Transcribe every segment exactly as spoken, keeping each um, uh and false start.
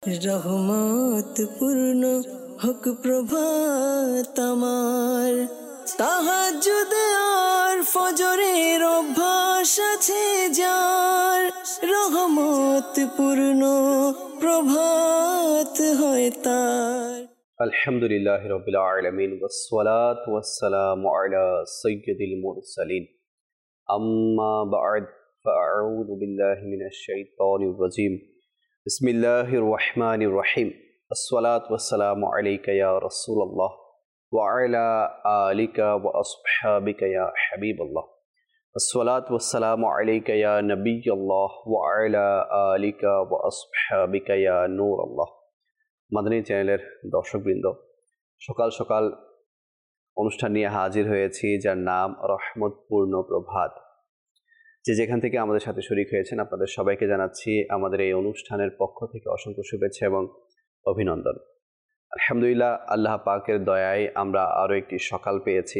রহমত পূর্ণ হোক প্রভাত আমার, তাহাজ্জুদে আর ফজরের অভ্যাস আছে যার, রহমত পূর্ণ প্রভাত হয় তার। আলহামদুলিল্লাহি রাব্বিল আলামিন ওয়াসসালাতু ওয়াসসালামু আলা সাইয়্যিদিল মুরসালিন, আম্মা বা'দ, ফাআউযু বিল্লাহি মিনাশ শাইতানির রাজীম। বিসমিল্লাহির রহমানির রহিম। আসসালাতু ওয়াসসালামু আলাইকা ইয়া রাসূলুল্লাহ ওয়া আলা আলিকা ওয়া আসহাবিকা ইয়া হাবিবাল্লাহ। আসসালাতু ওয়াসসালামু আলাইকা ইয়া নবিয়্যাল্লাহ ওয়া আলা আলিকা ওয়া আসহাবিকা ইয়া নূরাল্লাহ। মাদানী চ্যানেলের দর্শকবৃন্দ, সকাল সকাল অনুষ্ঠান নিয়ে হাজির হয়েছি যার নাম রহমতপূর্ণ প্রভাত। যে যেখান থেকে আমাদের সাথে শরীক হয়েছেন আপনাদের সবাইকে জানাচ্ছি আমাদের এই অনুষ্ঠানের পক্ষ থেকে অসংখ্য শুভেচ্ছা এবং অভিনন্দন। আলহামদুলিল্লাহ, আল্লাহ পাকের দয়ায় আমরা আরও একটি সকাল পেয়েছি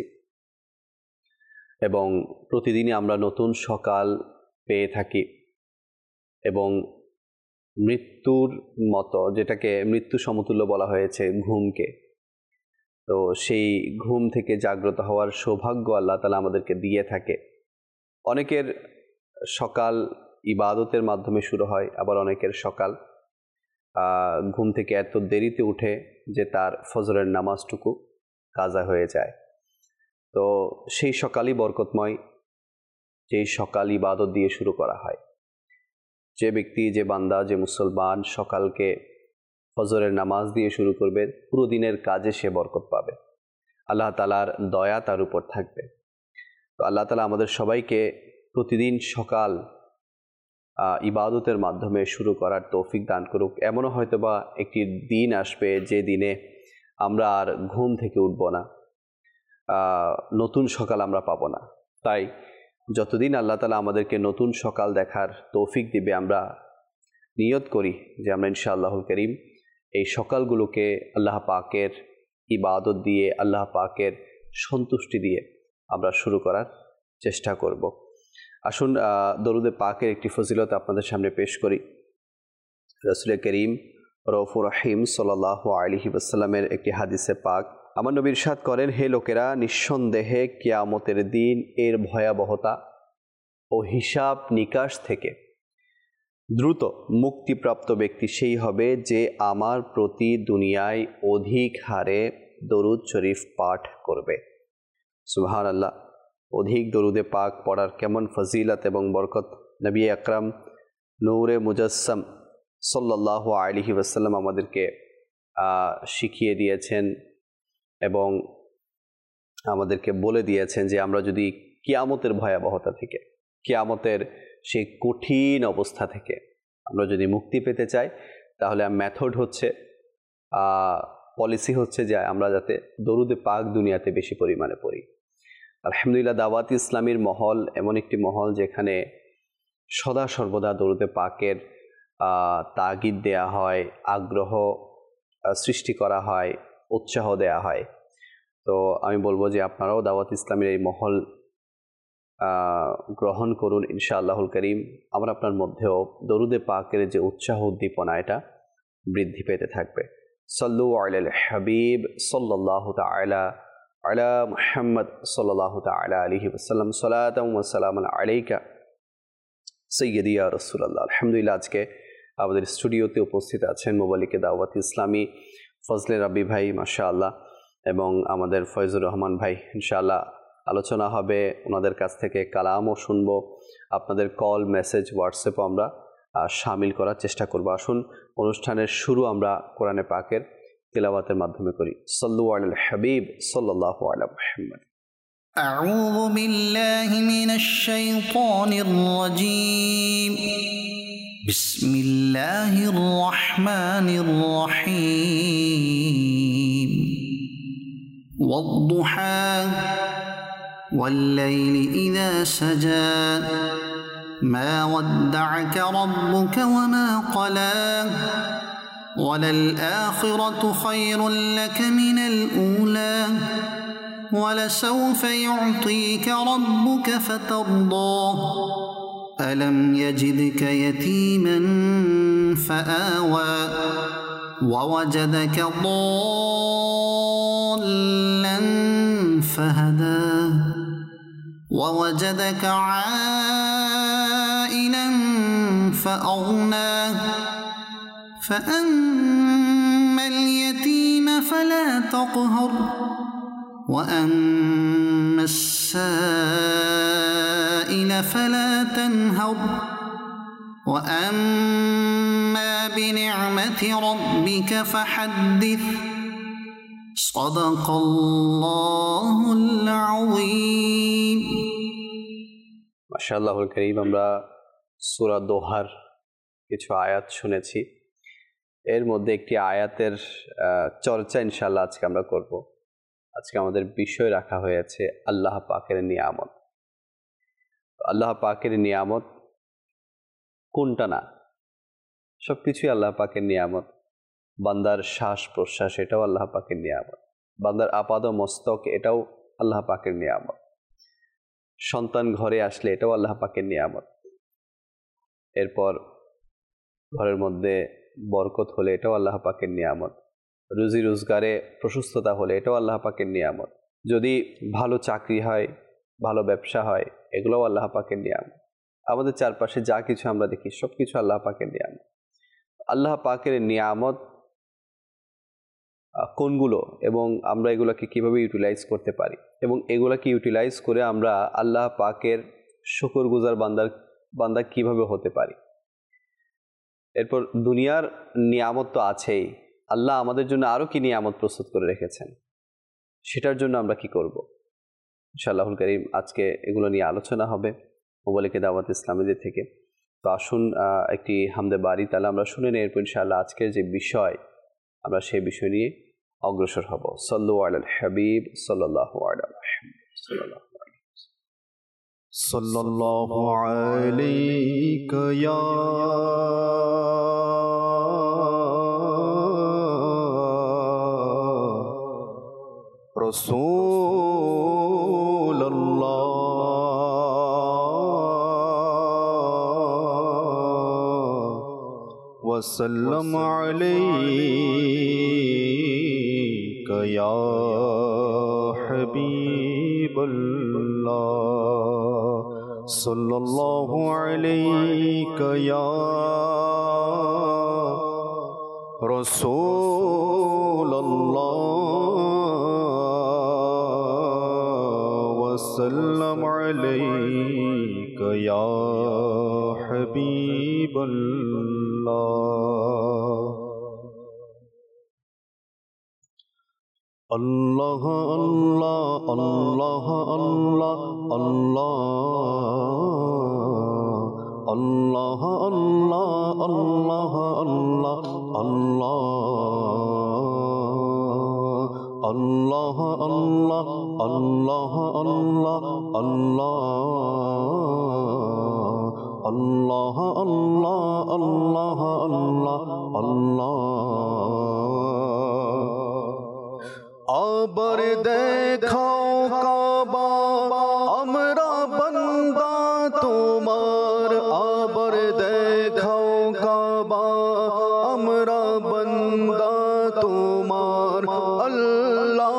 এবং প্রতিদিনই আমরা নতুন সকাল পেয়ে থাকি এবং মৃত্যুর মতো, যেটাকে মৃত্যু সমতুল্য বলা হয়েছে ঘুমকে, তো সেই ঘুম থেকে জাগ্রত হওয়ার সৌভাগ্য আল্লাহ তাআলা আমাদেরকে দিয়ে থাকে। অনেকের সকাল ইবাদতের মাধ্যমে শুরু হয়, আবার অনেকের সকাল ঘুম থেকে এত দেরিতে উঠে যে তার ফজরের নামাজটুকু কাজা হয়ে যায়। তো সেই সকালই বরকতময়, যেই সকাল ইবাদত দিয়ে শুরু করা হয়। যে ব্যক্তি, যে বান্দা, যে মুসলমান সকালকে ফজরের নামাজ দিয়ে শুরু করবে, পুরো দিনের কাজে সে বরকত পাবে, আল্লাহ তাআলার দয়া তার উপর থাকবে। তো আল্লাহ তাআলা আমাদের সবাইকে প্রতিদিন সকাল ইবাদতের মাধ্যমে শুরু করার তৌফিক দান করুক। এমনও হয়তো বা একটি দিন আসবে যে দিনে আমরা আর ঘুম থেকে উঠব না, নতুন সকাল আমরা পাবো না। তাই যতদিন আল্লাহ তাআলা আমাদেরকে নতুন সকাল দেখার তৌফিক দিবে, আমরা নিয়ত করি যে আমরা ইনশাআল্লাহুল কারীম এই সকালগুলোকে আল্লাহ পাকের ইবাদত দিয়ে, আল্লাহ পাকের সন্তুষ্টি দিয়ে আমরা শুরু করার চেষ্টা করব। আসুন দরুদে পাকের একটি ফজিলত আপনাদের সামনে পেশ করি। রাসূল করিম রউফুর রহিম সাল্লাল্লাহু আলাইহি ওয়াসাল্লামের একটি হাদিসে পাক, আমার নবী ইরশাদ করেন, হে লোকেরা, নিঃসন্দেহে কিয়ামতের দিন এর ভয়াবহতা ও হিসাব নিকাশ থেকে দ্রুত মুক্তিপ্রাপ্ত ব্যক্তি সেই হবে যে আমার প্রতি দুনিয়ায় অধিক হারে দরুদ শরীফ পাঠ করবে। সুবহানাল্লাহ, অধিক দরুদে পাক পড়ার কেমন ফজিলত এবং বরকত নবী আকরাম নূরে মুজাসসাম সাল্লাল্লাহু আলাইহি ওয়াসাল্লাম আমাদেরকে শিখিয়ে দিয়েছেন এবং আমাদেরকে বলে দিয়েছেন যে আমরা যদি কিয়ামতের ভয়াবহতা থেকে, কিয়ামতের সেই কঠিন অবস্থা থেকে আমরা যদি মুক্তি পেতে চাই, তাহলে মেথড হচ্ছে, পলিসি হচ্ছে যে আমরা যাতে দরুদে পাক দুনিয়াতে বেশি পরিমাণে পড়ি। আলহামদুলিল্লাহ, দাওয়াত ইসলামীর মহল এমন একটি মহল যেখানে সদা সর্বদা দরুদে পাকের তাগিদ দেয়া হয়, আগ্রহ সৃষ্টি করা হয়, উৎসাহ দেয়া হয়। তো আমি বলবো যে আপনারাও দাওয়াত ইসলামের এই মহল গ্রহণ করুন ইনশাআল্লাহুল কারীম। আমার আপনার মধ্যেও দরুদে পাকের যে উৎসাহ উদ্দীপনা, এটা বৃদ্ধি পেতে থাকবে। সাল্লু আলাল হাবিব সাল্লাল্লাহু তাআলা আলা মুহাম্মদ সাল্লাল্লাহু তাআলা আলাইহি ওয়াসাল্লাম, সালাতাম ওয়া সালামান আলাইকা সাইয়্যিদি ইয়া রাসূলুল্লাহ। আলহামদুলিল্লাহ, আজকে আমাদের স্টুডিওতে উপস্থিত আছেন মুবাল্লিগে দাওয়াত ইসলামী ফজলে রাব্বি ভাই, মাশাআল্লাহ, এবং আমাদের ফয়জুর রহমান ভাই। ইনশাআল্লাহ আলোচনা হবে, ওনাদের কাছ থেকে কালামও শুনবো, আপনাদের কল, মেসেজ, হোয়াটসঅ্যাপও আমরা শামিল করার চেষ্টা করব। আসুন অনুষ্ঠানের শুরু আমরা কোরআনে পাকের তিলাওয়াতের মাধ্যমে করি। সাল্লু আলাল হাবিব সাল্লাল্লাহু আলা মুহাম্মদ। আউযু বিল্লাহি মিনাশ শাইতানির রাজীম। বিসমিল্লাহির রহমানির রহিম। ওয়াদ-দুহা ওয়াল-লাইলি ইযা সাজা মা ওয়াদ্দা'আকা রাব্বুকা ওয়া মা ক্বালা ওয়ালাল-আখিরাতু খায়রুল লাকা মিনাল উলা ওয়ালাসাউফা ইউ'তিকা রাব্বুকা ফাতারদা ألم يجدك يتيما فآوى ووجدك ضالا فهدى ووجدك عائلا فأغنى فأما اليتيم فلا تقهر وأما السائل فلا تنهر وأما بنعمة ربك فحدث صدق الله العظيم মাশাআল্লাহুল কারীম। আমরা সূরা দোহার কিছু আয়াত শুনেছি। এর মধ্যে একটি আয়াতের চর্চা ইনশাআল্লাহ আজকে আমরা করব। আজকে আমাদের বিষয় রাখা হয়েছে আল্লাহ পাকের নিয়ামত। আল্লাহ পাকের নিয়ামত কোনটা না? সব কিছুই আল্লাহ পাকের নিয়ামত। বান্দার শ্বাস প্রশ্বাস এটাও আল্লাহ পাকের নিয়ামত। বান্দার আপাদ মস্তক এটাও আল্লাহ পাকের নিয়ামত। সন্তান ঘরে আসলে এটাও আল্লাহ পাকের নিয়ামত। এরপর ঘরের মধ্যে বরকত হলে এটাও আল্লাহ পাকের নিয়ামত। রুজি রোজগারে প্রশস্ততা হলে এটাও আল্লাহ পাকের নিয়ামত। যদি ভালো চাকরি হয়, ভালো ব্যবসা হয়, এগুলোও আল্লাহ পাকের নিয়ামত। আমাদের চারপাশে যা কিছু আমরা দেখি সব কিছু আল্লাহ পাকের নিয়ামত। আল্লাহ পাকের নিয়ামত কোনগুলো এবং আমরা এগুলোকে কিভাবে ইউটিলাইজ করতে পারি এবং এগুলোকে ইউটিলাইজ করে আমরা আল্লাহ পাকের শুকরগুজার বান্দার বান্দা কিভাবে হতে পারি। এরপর দুনিয়ার নিয়ামত তো আছেই, আল্লাহ আমাদের জন্য আরও কি নিয়ামত প্রস্তুত করে রেখেছেন, সেটার জন্য আমরা কি করব। ইনশাআল্লাহুল কারীম আজকে এগুলো নিয়ে আলোচনা হবে মোবালিকে দাওয়াত ইসলামীদের থেকে। তো আসুন একটি হামদে বারি তাআলা আমরা শুনে নিই। এরপর ইনশাআল্লাহ আজকের যে বিষয় আমরা সেই বিষয় নিয়ে অগ্রসর হব। সাল্লু আলাল হাবিব সাল্লাল্লাহু আলাইহি সাল্লাল্লাহু আলাইকা ইয়া রাসূলুল্লাহ وسلم عليك يا حبيب الله صلى الله عليك يا رسول الله وسلم عليك يا حبيب الله الله الله الله الله الله الله الله الله الله الله الله الله الله الله الله الله الله আবার দেখাও কাবা আমরা বান্দা তোমার, আবার দেখাও কাবা আমরা বান্দা তোমার। আল্লাহ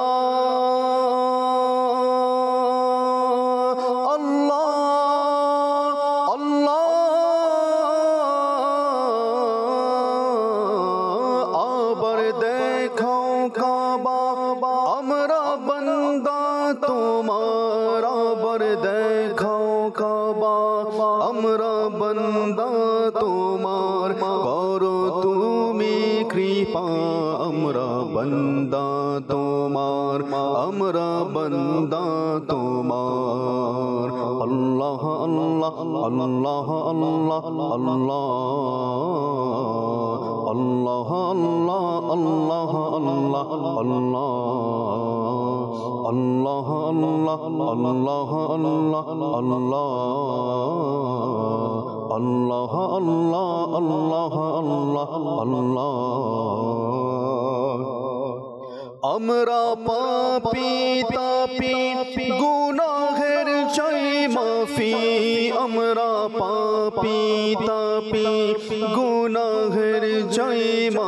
আমরা বান্দা তোমার, করো তুমি কৃপা আমরা বান্দা তোমার, আমরা বান্দা তোমার। আল্লাহ আল্লাহ আল্লাহ আল্লাহ আল্লাহ আল্লাহ আল্লাহ আল্লাহ আল্লাহ আল্লাহ আল্লাহ আল্লাহ আল্লাহ আল্লাহ আল্লাহ আল্লাহ আল্লাহ আল্লাহ আল্লাহ। আমরা পাপী তাপী গুনাহের চাই মাফি, আমরা পাপী তাপী গুনাহের চাই মাফি।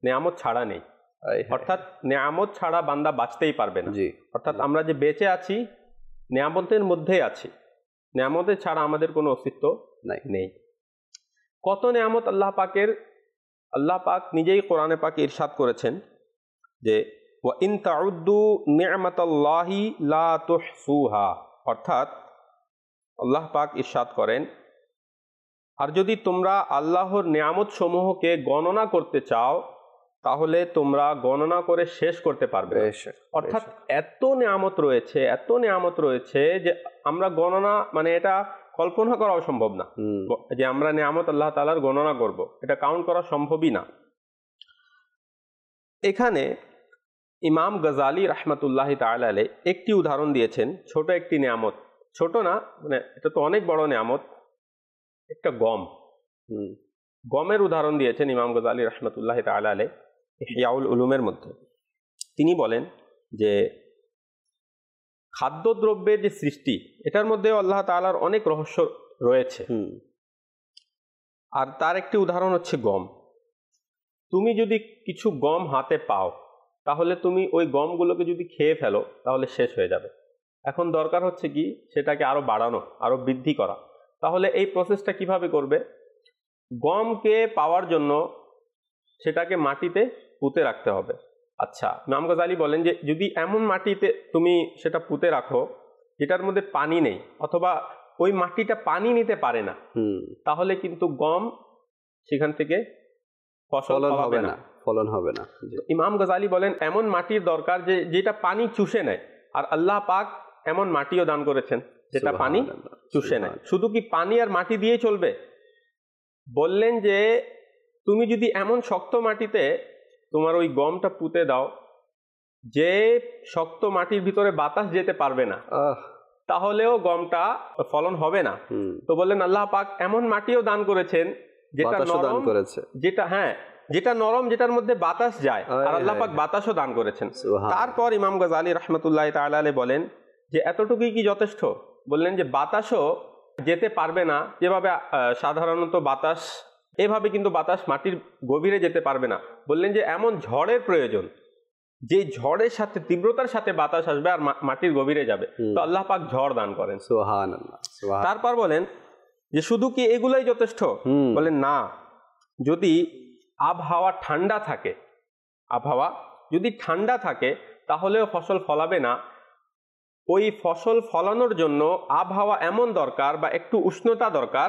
নেয়ামত ছাড়া নেই, অর্থাৎ নেয়ামত ছাড়া বান্দা বাঁচতেই পারবে না। জি, অর্থাৎ আমরা যে বেঁচে আছি নেয়ামতের মধ্যেই আছি, নেয়ামতের ছাড়া আমাদের কোনো অস্তিত্ব নাই নেই। কত নেয়ামত আল্লাহ পাকের, আল্লাহ পাক নিজেই কোরআনে পাকে ইরশাদ করেছেন যে ওয়া ইন তাউদ্দু নি'মাতাল্লাহি লা তুহসুহা, অর্থাৎ আল্লাহ পাক ইরশাদ করেন আর যদি তোমরা আল্লাহর নেয়ামত সমূহকে গণনা করতে চাও তাহলে তোমরা গণনা করে শেষ করতে পারবে না। অর্থাৎ এত নেয়ামত রয়েছে, এত নেয়ামত রয়েছে যে আমরা গণনা মানে এটা কল্পনা করা সম্ভব না যে আমরা নেয়ামত আল্লাহ তাআলার গণনা করব, এটা কাউন্ট করা সম্ভবই না। এখানে ইমাম গজালি রাহমাতুল্লাহি তাআলা আলাইহি একটি উদাহরণ দিয়েছেন, ছোট একটি নেয়ামত, ছোট না মানে এটা তো অনেক বড় নেয়ামত, একটা গম, গমের উদাহরণ দিয়েছেন ইমাম গজালি রাহমাতুল্লাহি তাআলা আলাইহি ইহয়াউল উলুমের মধ্যে। তিনি বলেন যে খাদ্যদ্রব্যের যে সৃষ্টি এটার মধ্যেও আল্লাহ তাআলার অনেক রহস্য রয়েছে, আর তার একটি উদাহরণ হচ্ছে গম। তুমি যদি কিছু গম হাতে পাও তাহলে তুমি ওই গমগুলোকে যদি খেয়ে ফেলো তাহলে শেষ হয়ে যাবে। এখন দরকার হচ্ছে কি সেটাকে আরো বাড়ানো, আরো বৃদ্ধি করা। তাহলে এই প্রসেসটা কিভাবে করবে? গমকে পাওয়ার জন্য সেটাকে মাটিতে পুঁতে রাখতে হবে। আচ্ছা, ইমাম গজালি বলেন যে যদি এমন মাটিতে তুমি সেটা পুঁতে রাখো যেটার মধ্যে পানি নেই অথবা ওই মাটিটা পানি নিতে পারে না, তাহলে কিন্তু গম সেখান থেকে ফসল হবে না, ফলন হবে না। ইমাম গজালি বলেন এমন মাটির দরকার যে যেটা পানি চুষে নেয়, আর আল্লাহ পাক এমন মাটিও দান করেছেন যেটা পানি চুষে নেয়। শুধু কি পানি আর মাটি দিয়ে চলবে? বললেন যে তুমি যদি এমন শক্ত মাটিতে তোমার ওই গমটা পুঁতে দাও যে শক্ত মাটির ভিতরে বাতাস যেতে পারবে না, তাহলেও গমটা ফলন হবে না। তো বললেন আল্লাহ পাক এমন মাটিও দান করেছেন যেটা নরম, যেটা হ্যাঁ যেটা নরম, যেটার মধ্যে বাতাস যায়, আর আল্লাহ পাক বাতাসও দান করেছেন। তারপর ইমাম গজালি রাহমাতুল্লাহি তাআলা আলাইহি বলেন যে এতটুকুই কি যথেষ্ট? বললেন যে বাতাসও যেতে পারবে না, যেভাবে সাধারণত বাতাস এভাবে কিন্তু বাতাস মাটির গভীরে যেতে পারবে না। বললেন যে এমন ঝড়ের প্রয়োজন যে ঝড়ের সাথে তীব্রতার সাথে বাতাস আসবে আর মাটির গভীরে যাবে, তো আল্লাহ পাক ঝড় দান করেন। সুবহানাল্লাহ। তারপর বলেন যে শুধু কি এগুলাই যথেষ্ট? বলেন না, যদি আবহাওয়া ঠান্ডা থাকে, আবহাওয়া যদি ঠান্ডা থাকে তাহলেও ফসল ফলাবে না। ওই ফসল ফলানোর জন্য আবহাওয়া এমন দরকার বা একটু উষ্ণতা দরকার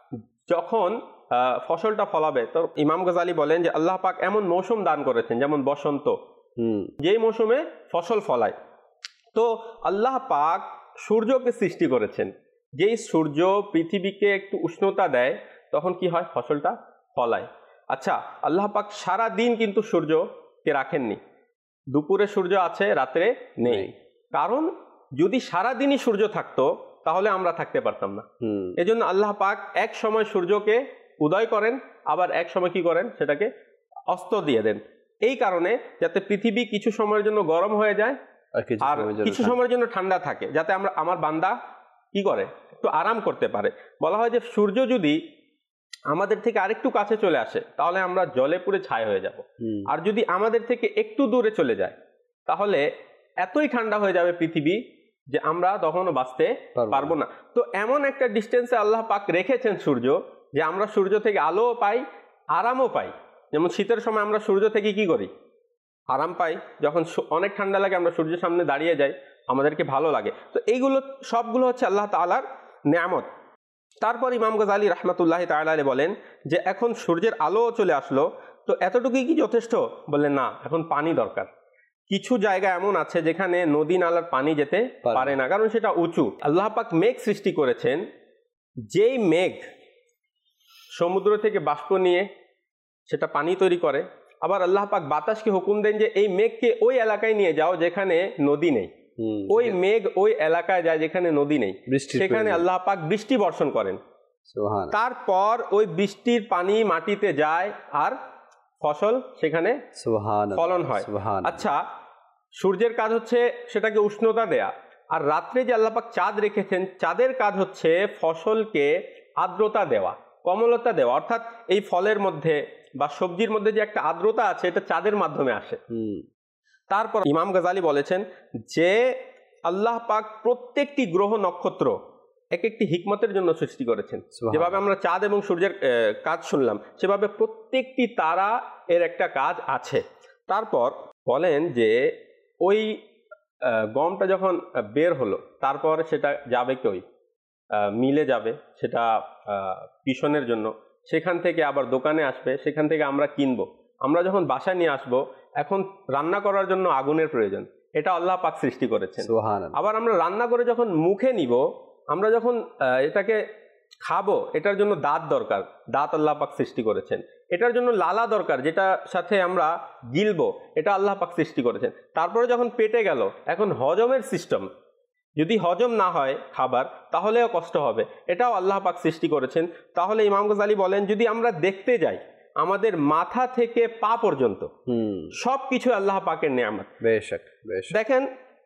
যখন ফসলটা ফলাবে। তো ইমাম গজালি বলেন যে আল্লাহ পাক এমন মৌসুম দান করেছেন যেমন বসন্ত, যেই মৌসুমে ফসল ফলায়। তো আল্লাহ পাক সূর্যকে সৃষ্টি করেছেন, যেই সূর্য পৃথিবীকে একটু উষ্ণতা দেয় তখন কি হয়? ফসলটা ফলায়। আচ্ছা, আল্লাহ পাক সারা দিন কিন্তু সূর্যকে রাখেননি, দুপুরে সূর্য আছে, রাত্রে নেই। কারণ যদি সারা দিনই সূর্য থাকতো তাহলে আমরা থাকতে পারতাম না। এজন্য আল্লাহ পাক এক সময় সূর্যকে উদয় করেন, আবার এক সময় কি করেন? সেটাকে অস্ত দিয়ে দেন। এই কারণে যাতে পৃথিবী কিছু সময়ের জন্য গরম হয়ে যায় আর কিছু সময়ের জন্য ঠান্ডা থাকে, যাতে আমরা আমার বান্দা কি করে? একটু আরাম করতে পারে। বলা হয় যে সূর্য যদি আমাদের থেকে আরেকটু কাছে চলে আসে তাহলে আমরা জলে পুড়ে ছাই হয়ে যাব, আর যদি আমাদের থেকে একটু দূরে চলে যায় তাহলে এতই ঠান্ডা হয়ে যাবে পৃথিবী যে আমরা তখনও বাঁচতে পারবো না। তো এমন একটা ডিস্টেন্সে আল্লাহ পাক রেখেছেন সূর্য যে আমরা সূর্য থেকে আলোও পাই, আরামও পাই। যেমন শীতের সময় আমরা সূর্য থেকে কি করি? আরাম পাই। যখন অনেক ঠান্ডা লাগে আমরা সূর্যের সামনে দাঁড়িয়ে যাই, আমাদেরকে ভালো লাগে। তো এইগুলো সবগুলো হচ্ছে আল্লাহ তাআলার নেয়ামত। তারপর ইমাম গজালি রাহমাতুল্লাহি তাআলা আলাইহি বলেন যে এখন সূর্যের আলো চলে আসলো, তো এতটুকুই কি যথেষ্ট? বললেন না, এখন পানি দরকার। কিছু জায়গা এমন আছে যেখানে নদী নালার পানি যেতে পারে না, কারণ সেটা উঁচু। আল্লাহ পাক মেঘ সৃষ্টি করেছেন, যেই মেঘ সমুদ্র থেকে বাষ্প নিয়ে সেটা পানি তৈরি করে। আবার আল্লাহ পাক বাতাসকে হুকুম দেন যে এই মেঘকে ওই এলাকায় নিয়ে যাও যেখানে নদী নেই। ওই মেঘ ওই এলাকায় যায় যেখানে নদী নেই, সেখানে আল্লাহ পাক বৃষ্টি বর্ষণ করেন। তারপর ওই বৃষ্টির পানি মাটিতে যায় আর ফসল সেখানে ফলন হয়। আচ্ছা, সূর্যের কাজ হচ্ছে সেটাকে উষ্ণতা দেয়া, আর রাত্রে যে আল্লাহ পাক চাঁদ রেখেছেন, চাঁদের কাজ হচ্ছে ফসলকে আর্দ্রতা দেওয়া, কমলতা দেওয়া। অর্থাৎ এই ফলের মধ্যে বা সবজির মধ্যে যে একটা আর্দ্রতা আছে এটা চাঁদের মাধ্যমে আসে। তারপর ইমাম গাজালি বলেছেন যে আল্লাহ পাক প্রত্যেকটি গ্রহ নক্ষত্র এক একটি হিকমতের জন্য সৃষ্টি করেছেন। যেভাবে আমরা চাঁদ এবং সূর্যের কাজ শুনলাম, সেভাবে প্রত্যেকটি তারা এর একটা কাজ আছে। তারপর বলেন যে ওই গমটা যখন বের হলো তারপর সেটা যাবে কই, মিলে যাবে, সেটা পিষণের জন্য, সেখান থেকে আবার দোকানে আসবে, সেখান থেকে আমরা কিনবো, আমরা যখন বাসায় নিয়ে আসবো, এখন রান্না করার জন্য আগুনের প্রয়োজন, এটা আল্লাহ পাক সৃষ্টি করেছেন। আবার আমরা রান্না করে যখন মুখে নিব, আমরা যখন এটাকে খাবো, এটার জন্য দাঁত দরকার, দাঁত আল্লাহ পাক সৃষ্টি করেছেন। এটার জন্য লালা দরকার, যেটা সাথে আমরা গিলবো, এটা আল্লাহ পাক সৃষ্টি করেছেন। তারপরে যখন পেটে গেল, এখন হজমের সিস্টেম, যদি হজম না হয় খাবার তাহলেও কষ্ট হবে, এটাও আল্লাহ পাক সৃষ্টি করেছেন। তাহলে ইমাম গাজালি বলেন যদি আমরা দেখতে যাই, আমাদের মাথা থেকে পা পর্যন্ত সব কিছু আল্লাহ পাকের নিয়ামত। দেখেন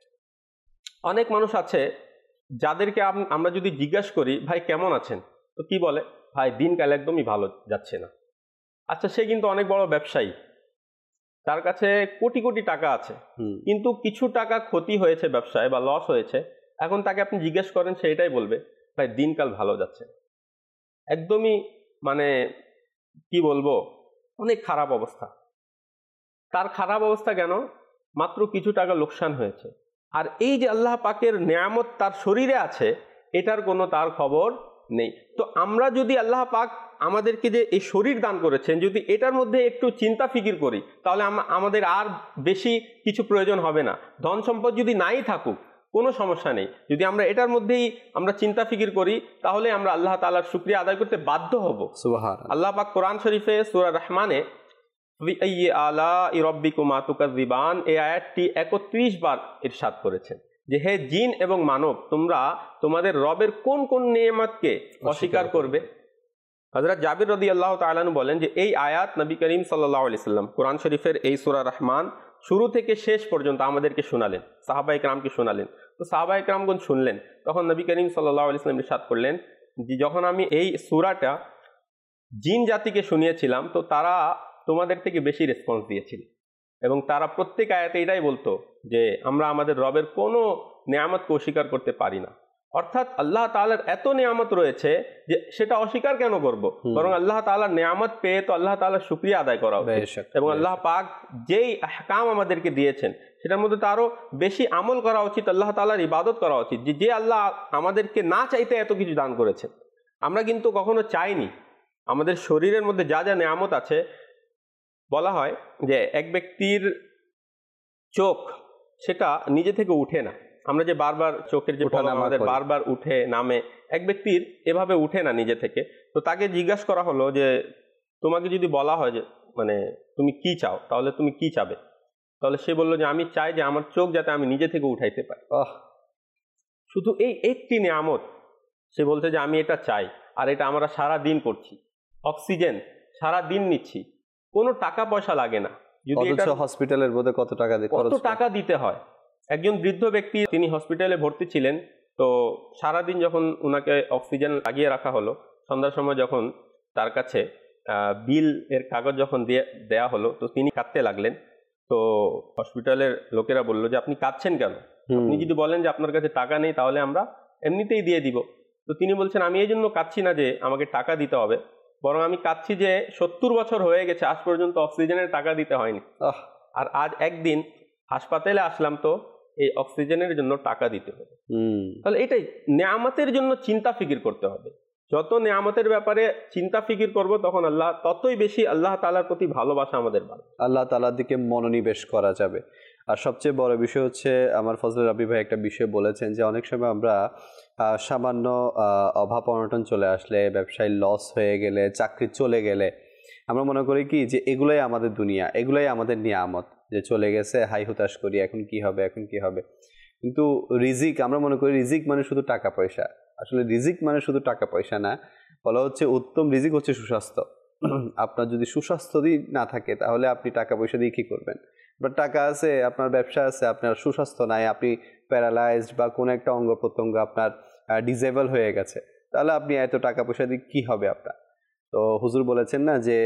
অনেক মানুষ আছে যাদেরকে আমরা যদি জিজ্ঞাসা করি ভাই কেমন আছেন, তো কি বলে, ভাই দিনকাল একদমই ভালো যাচ্ছে না। আচ্ছা, সে কিন্তু অনেক বড় ব্যবসায়ী, তার কাছে কোটি কোটি টাকা আছে, কিন্তু কিছু টাকা ক্ষতি হয়েছে ব্যবসায় বা লস হয়েছে, এখন তাকে আপনি জিজ্ঞেস করেন, সে এটাই বলবে ভাই দিনকাল ভালো যাচ্ছে, একদমই মানে কি বলবো, অনেক খারাপ অবস্থা। তার খারাপ অবস্থা কেন? মাত্র কিছু টাকা লোকসান হয়েছে। আর এই যে আল্লাহ পাকের নিয়ামত তার শরীরে আছে, এটার কোনো তার খবর নেই। তো আমরা যদি আল্লাহ পাক আমাদেরকে যে এই শরীর দান করেছেন, যদি এটার মধ্যে একটু চিন্তা ফিকির করি, তাহলে আমাদের আর বেশি কিছু প্রয়োজন হবে না। ধন সম্পদ যদি নাই থাকুক কোনো সমস্যা নেই, যদি আমরা এটার মধ্যেই আমরা চিন্তা ফিকির করি, তাহলে আমরা আল্লাহ তাআলার শুকরিয়া আদায় করতে বাধ্য হব। সুবহানাল্লাহ। আল্লাহ পাক কোরআন শরীফে সূরা রহমানে এই আয়াতটি একত্রিশ বার ইরশাদ করেছেন যে হে জিন এবং মানব, তোমরা তোমাদের রবের কোন কোন নিয়ামতকে অস্বীকার করবে। হযরত জাবির রাদিয়াল্লাহু তাআলা আনহু বলেন যে এই আয়াত নবী করিম সাল্লাল্লাহু আলাইহি সাল্লাম কোরআন শরীফের এই সূরা রহমান শুরু থেকে শেষ পর্যন্ত আমাদেরকে শোনালেন, সাহাবায়ে কেরামকে শোনালেন। তো সাহাবায়ে কেরামগণ শুনলেন, তখন নবী করিম সাল্লাল্লাহু আলাইহি সাল্লাম ইরশাদ করলেন যে যখন আমি এই সূরাটা জিন জাতিকে শুনিয়েছিলাম, তো তারা তোমাদের থেকে বেশি রেসপন্স দিয়েছিল এবং তারা প্রত্যেক আয়াতে এটাই বলতো যে আমরা আমাদের রবের কোনো নিয়ামতকে অস্বীকার করতে পারি না। অর্থাৎ আল্লাহ তাআলার এত নিয়ামত রয়েছে যে সেটা অস্বীকার কেন করব, বরং আল্লাহ তাআলার নিয়ামত পেয়ে তো আল্লাহ তাআলার শুকরিয়া আদায় করা উচিত এবং আল্লাহ পাক যেই আহকাম আমাদেরকে দিয়েছেন সেটার মধ্যে তারও বেশি আমল করা উচিত, আল্লাহ তাআলার ইবাদত করা উচিত। যে যে আল্লাহ আমাদেরকে না চাইতে এত কিছু দান করেছেন, আমরা কিন্তু কখনো চাইনি। আমাদের শরীরের মধ্যে যা যা নিয়ামত আছে, বলা হয় যে এক ব্যক্তির চোখ সেটা নিজে থেকে উঠে না, আমরা যে বারবার চোখের যে আমাদের বারবার উঠে নামে, এক ব্যক্তির এভাবে উঠে না নিজে থেকে। তো তাকে জিজ্ঞাসা করা হলো যে তোমাকে যদি বলা হয় যে মানে তুমি কি চাও, তাহলে তুমি কি চাবে? তাহলে সে বললো যে আমি চাই যে আমার চোখ যাতে আমি নিজে থেকে উঠাইতে পারি। শুধু এই একটি নিয়ামত, সে বলছে যে আমি এটা চাই, আর এটা আমরা সারা দিন করছি। অক্সিজেন সারা দিন নিচ্ছি, কোনো টাকা পয়সা লাগে না। যদি হসপিটালের মধ্যে কত টাকা দিতে কত টাকা দিতে হয়। একজন বৃদ্ধ ব্যক্তি, তিনি হসপিটালে ভর্তি ছিলেন, তো সারাদিন যখন উনাকে অক্সিজেন লাগিয়ে রাখা হলো, সন্ধ্যার সময় যখন তার কাছে বিল এর কাগজ যখন দিয়ে দেয়া হলো, তো তিনি কাঁদতে লাগলেন। তো হসপিটালের লোকেরা বললো যে আপনি কাঁদছেন কেন? আপনি যদি বলেন যে আপনার কাছে টাকা নেই, তাহলে আমরা এমনিতেই দিয়ে দিব। তো তিনি বলছেন আমি এই জন্য কাঁদছি না যে আমাকে টাকা দিতে হবে, বরং আমি কাঁদছি যে সত্তর বছর হয়ে গেছে আজ পর্যন্ত অক্সিজেনের টাকা দিতে হয়নি, আর আজ একদিন হাসপাতালে আসলাম তো এই অক্সিজেনের জন্য টাকা দিতে হবে। তাহলে এটাই নিয়ামতের জন্য চিন্তা ফিকির করতে হবে। যত নিয়ামতের ব্যাপারে চিন্তা ফিকির করব, তখন আল্লাহ ততই বেশি আল্লাহ তাআলার প্রতি ভালোবাসা আমাদের বাড়বে, আল্লাহ তাআলার দিকে মনোনিবেশ করা যাবে। আর সবচেয়ে বড় বিষয় হচ্ছে, আমার ফজলুর রাব্বি ভাই একটা বিষয় বলেছেন যে অনেক সময় আমরা সামান্য অভাব অনটন চলে আসলে, ব্যবসায় লস হয়ে গেলে, চাকরি চলে গেলে আমরা মনে করি কি যে এগুলাই আমাদের দুনিয়া, এগুলাই আমাদের নিয়ামত, যে চলে গেছে হাই হুতাশ করি, এখন কি হবে এখন কি হবে। কিন্তু রিজিক, আমরা মনে করি রিজিক মানে শুধু টাকা পয়সা। আসলে রিজিক মানে শুধু টাকা পয়সা না, বলা হচ্ছে উত্তম রিজিক হচ্ছে সুস্বাস্থ্য। আপনার যদি সুস্বাস্থ্য না থাকে, তাহলে আপনি টাকা পয়সা দিয়ে কী করবেন? বা টাকা আছে, আপনার ব্যবসা আছে, আপনার সুস্বাস্থ্য নাই, আপনি প্যারালাইজড বা কোনো একটা অঙ্গ প্রত্যঙ্গ আপনার ডিসেবল হয়ে গেছে, তাহলে আপনি এত টাকা পয়সা দিয়ে কী হবে আপনার? তো হুজুর বলেছেন না যে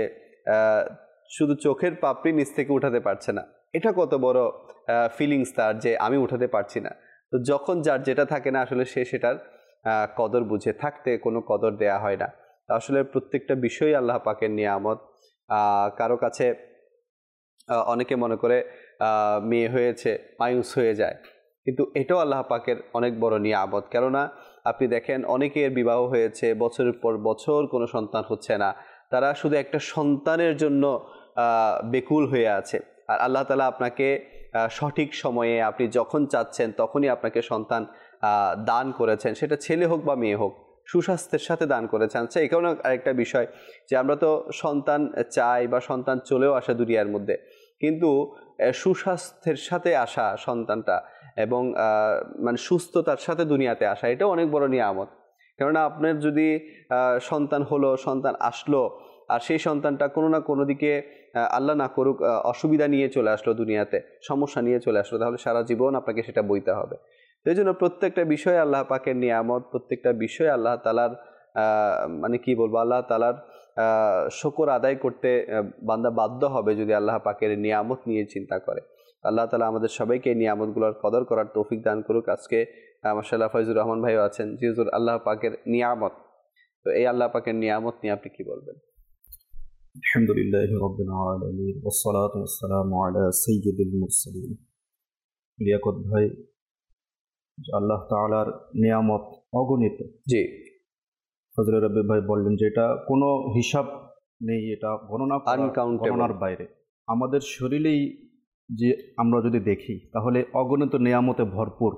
শুধু চোখের পাপড়ি নিচ থেকে উঠাতে পারছে না। এটা কত বড় ফিলিংস তার, যে আমি উঠাতে পারছি না। তো যখন যার যেটা থাকে না, আসলে সে সেটার কদর বুঝে, থাকতে কোনো কদর দেয়া হয় না। আসলে প্রত্যেকটা বিষয়ই আল্লাহ পাকের নিয়ামত। কারো কাছে অনেকে মনে করে মেয়ে হয়েছে মায়ুস হয়ে যায়, কিন্তু এটাও আল্লাহ পাকের অনেক বড় নিয়ামত। কেননা আপনি দেখেন অনেকের বিবাহ হয়েছে, বছরের পর বছর কোনো সন্তান হচ্ছে না, তারা শুধু একটা সন্তানের জন্য বেকুল হয়ে আছে। আর আল্লাহ তাআলা আপনাকে সঠিক সময়ে আপনি যখন চাচ্ছেন তখনই আপনাকে সন্তান দান করেছেন, সেটা ছেলে হোক বা মেয়ে হোক, সুস্বাস্থ্যের সাথে দান করেছেন। আচ্ছা, এই কারণে আরেকটা বিষয় যে আমরা তো সন্তান চাই বা সন্তান চলেও আসে দুনিয়ার মধ্যে, কিন্তু সুস্বাস্থ্যের সাথে আসা সন্তানটা এবং মানে সুস্থতার সাথে দুনিয়াতে আসা, এটাও অনেক বড় নিয়ামত। কেননা আপনার যদি সন্তান হলো, সন্তান আসলো, আর সেই সন্তানটা কোনো না কোনো দিকে আল্লাহ না করুক অসুবিধা নিয়ে চলে আসলো দুনিয়াতে, সমস্যা নিয়ে চলে আসলো, তাহলে সারা জীবন আপনাকে সেটা বইতে হবে। এই জন্য প্রত্যেকটা বিষয়ে আল্লাহ পাকের নিয়ামত, প্রত্যেকটা বিষয়ে আল্লাহ তাআলার মানে কি বলবো, আল্লাহ তাআলার শুকর আদায় করতে বান্দা বাধ্য হবে যদি আল্লাহ পাকের নিয়ামত নিয়ে চিন্তা করে। আল্লাহ তাআলা আমাদের সবাইকে নিয়ামতগুলোর কদর করার তৌফিক দান করুক। আজকে মাশাআল্লাহ ফয়জুর রহমান ভাইও আছেন। জি হুজুর, আল্লাহ পাকের নিয়ামত, তো এই আল্লাহ পাকের নিয়ামত নিয়ে আপনি কি বলবেন? আলহামদুলিল্লাহি রাব্বিল আলামিন ওয়াস সালাতু ওয়াস সালামু আলা সাইয়্যিদিল মুরসালিন। লিয়াকত ভাই, আল্লাহ তাআলার নিয়ামত অগণিত। জি, ফজলে রাব্বি ভাই বললেন যে এটা কোনো হিসাব নেই, এটা গণনা গণনার বাইরে। আমাদের শরীরেই যে আমরা যদি দেখি তাহলে অগণিত নিয়ামতে ভরপুর।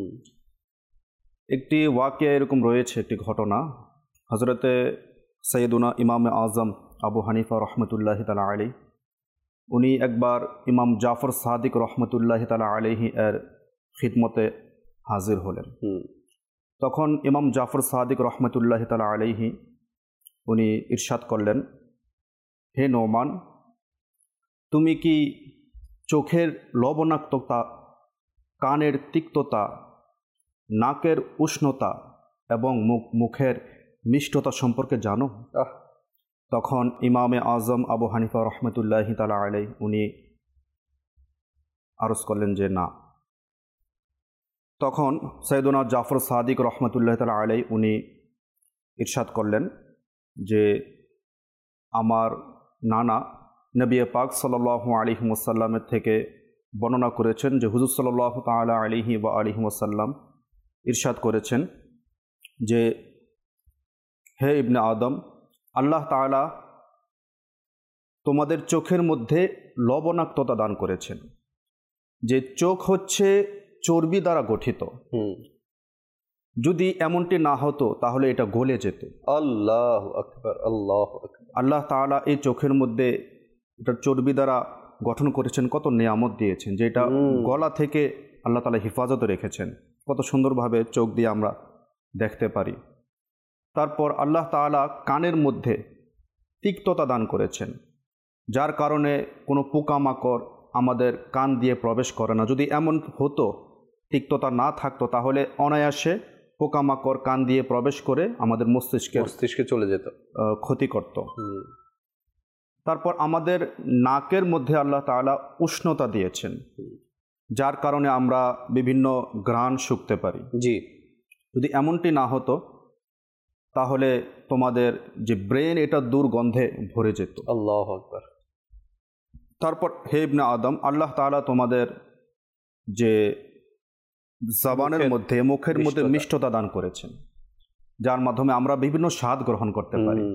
একটি ওয়াকিয়া এরকম রয়েছে, একটি ঘটনা। হযরতে সৈয়দুনা ইমামে আজম আবু হানিফা রহমতুল্লাহি তাআলা আলাইহি, উনি একবার ইমাম জাফর সাদিক রহমতুল্লাহি তাআলা আলাইহি এর খিদমতে হাজির হলেন। তখন ইমাম জাফর সাদিক রহমতুল্লাহি তাআলা আলাইহি উনি ইরশাদ করলেন, হে নোমান, তুমি কি চোখের লবণাক্ততা, কানের তিক্ততা, নাকের উষ্ণতা এবং মুখ মুখের মিষ্টতা সম্পর্কে জানো? তখন ইমামে আজম আবু হানিফা রহমতুল্লাহি তাআলা আলাইহি উনি আরজ করলেন যে না। তখন সৈয়দুনা জাফর সাদিক রহমতুল্লাহি তাআলা আলাইহি উনি ইরশাদ করলেন যে আমার নানা নবী পাক সাল্লাল্লাহু আলাইহি ওয়াসাল্লামের থেকে বর্ণনা করেছেন যে হুজুর সাল্লাল্লাহু তাআলা আলাইহি ওয়া আলিহি ওয়াসাল্লাম ইরশাদ করেছেন যে হে ইবনে আদম, আল্লাহ তাআলা তোমাদের চোখের মধ্যে লবণাক্ততা দান করেছেন। যে চোখ হচ্ছে চর্বি দ্বারা গঠিত, যদি এমনটি না হতো তাহলে এটা গলে যেত। আল্লাহু আকবার, আল্লাহু আকবার। আল্লাহ তাআলা এই চোখের মধ্যে এটা চর্বি দ্বারা গঠন করেছেন, কত নিয়ামত দিয়েছেন, যে এটা গলা থেকে আল্লাহ তাআলা হেফাজত রেখেছেন, কত সুন্দরভাবে চোখ দিয়ে আমরা দেখতে পারি। তারপর আল্লাহ তাআলা কানের মধ্যে তিক্ততা দান করেছেন, যার কারণে কোনো পোকামাকড় আমাদের কান দিয়ে প্রবেশ করে না। যদি এমন হতো, তিক্ততা না থাকতো, তাহলে অনায়াসে পোকামাকড় কান দিয়ে প্রবেশ করে আমাদের মস্তিষ্কে মস্তিষ্কে চলে যেত, ক্ষতি করত। তারপর আমাদের নাকের মধ্যে আল্লাহ তাআলা উষ্ণতা দিয়েছেন, যার কারণে আমরা বিভিন্ন ঘ্রাণ শুঁকতে পারি। জি, যদি এমনটি না হতো তাহলে তোমাদের যে ব্রেন, এটা দুর্গন্ধে ভরে যেত। আল্লাহু আকবার। তারপর হে ইবনে আদম, আল্লাহ তাআলা তোমাদের যে জবানের মধ্যে, মুখের মধ্যে মিষ্টতা দান করেছেন, যার মাধ্যমে আমরা বিভিন্ন স্বাদ গ্রহণ করতে পারি।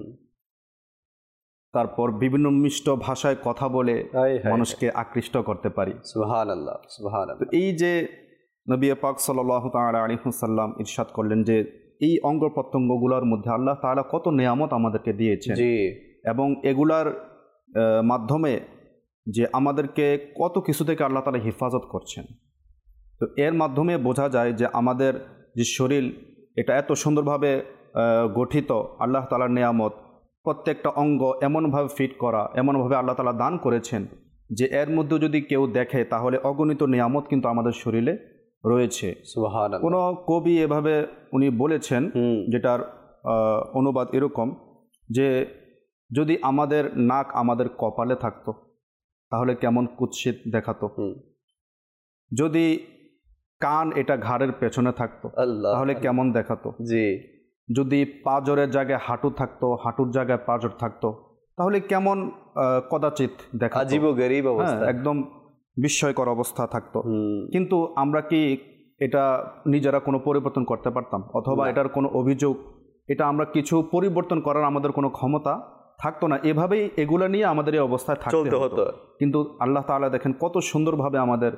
তারপর বিভিন্ন মিষ্ট ভাষায় কথা বলে মানুষকে আকৃষ্ট করতে পারি। সুবহানাল্লাহ, সুবহানাল্লাহ। এই যে নবী পাক সাল্লাল্লাহু তাআলা আলাইহি ওয়াসাল্লাম ইরশাদ করলেন যে এই অঙ্গ প্রত্যঙ্গগুলোর মধ্যে আল্লাহ তাআলা কত নিয়ামত আমাদেরকে দিয়েছেন, এবং এগুলার মাধ্যমে যে আমাদেরকে কত কিছু থেকে আল্লাহ তাআলা হেফাজত করছেন। তো এর মাধ্যমে বোঝা যায় যে আমাদের যে শরীর, এটা এত সুন্দরভাবে গঠিত, আল্লাহ তাআলার নিয়ামত। প্রত্যেকটা অঙ্গ এমনভাবে ফিট করা, এমনভাবে আল্লাহ তাআলা দান করেছেন যে এর মধ্যে যদি কেউ দেখে তাহলে অগণিত নিয়ামত কিন্তু আমাদের শরীরে রয়েছে। সুবহানাল্লাহ। কোনো কবি এভাবে উনি বলেছেন, যেটার অনুবাদ এরকম যে যদি আমাদের নাক আমাদের কপালে থাকতো তাহলে কেমন কুৎসিত দেখাতো। যদি কান এটা ঘাড়ের পেছনে থাকতো আল্লাহ তাহলে কেমন দেখাতো। জি। যদি পাঁজরের জায়গায় হাঁটু থাকতো, হাঁটুর জায়গায় পাঁজর থাকতো তাহলে কেমন কদাচিৎ দেখাতো, আজীবগরীব অবস্থা, একদম বিস্ময়কর অবস্থা থাকতো। কিন্তু আমরা কি এটা নিজেরা কোনো পরিবর্তন করতে পারতাম? অথবা এটার কোনো অভিযোগ, এটা আমরা কিছু পরিবর্তন করার আমাদের কোনো ক্ষমতা থাকতো না। এভাবেই এগুলো নিয়ে আমাদের এই অবস্থায় থাকতে হতো। কিন্তু আল্লাহ তাআলা দেখেন কত সুন্দরভাবে আমাদের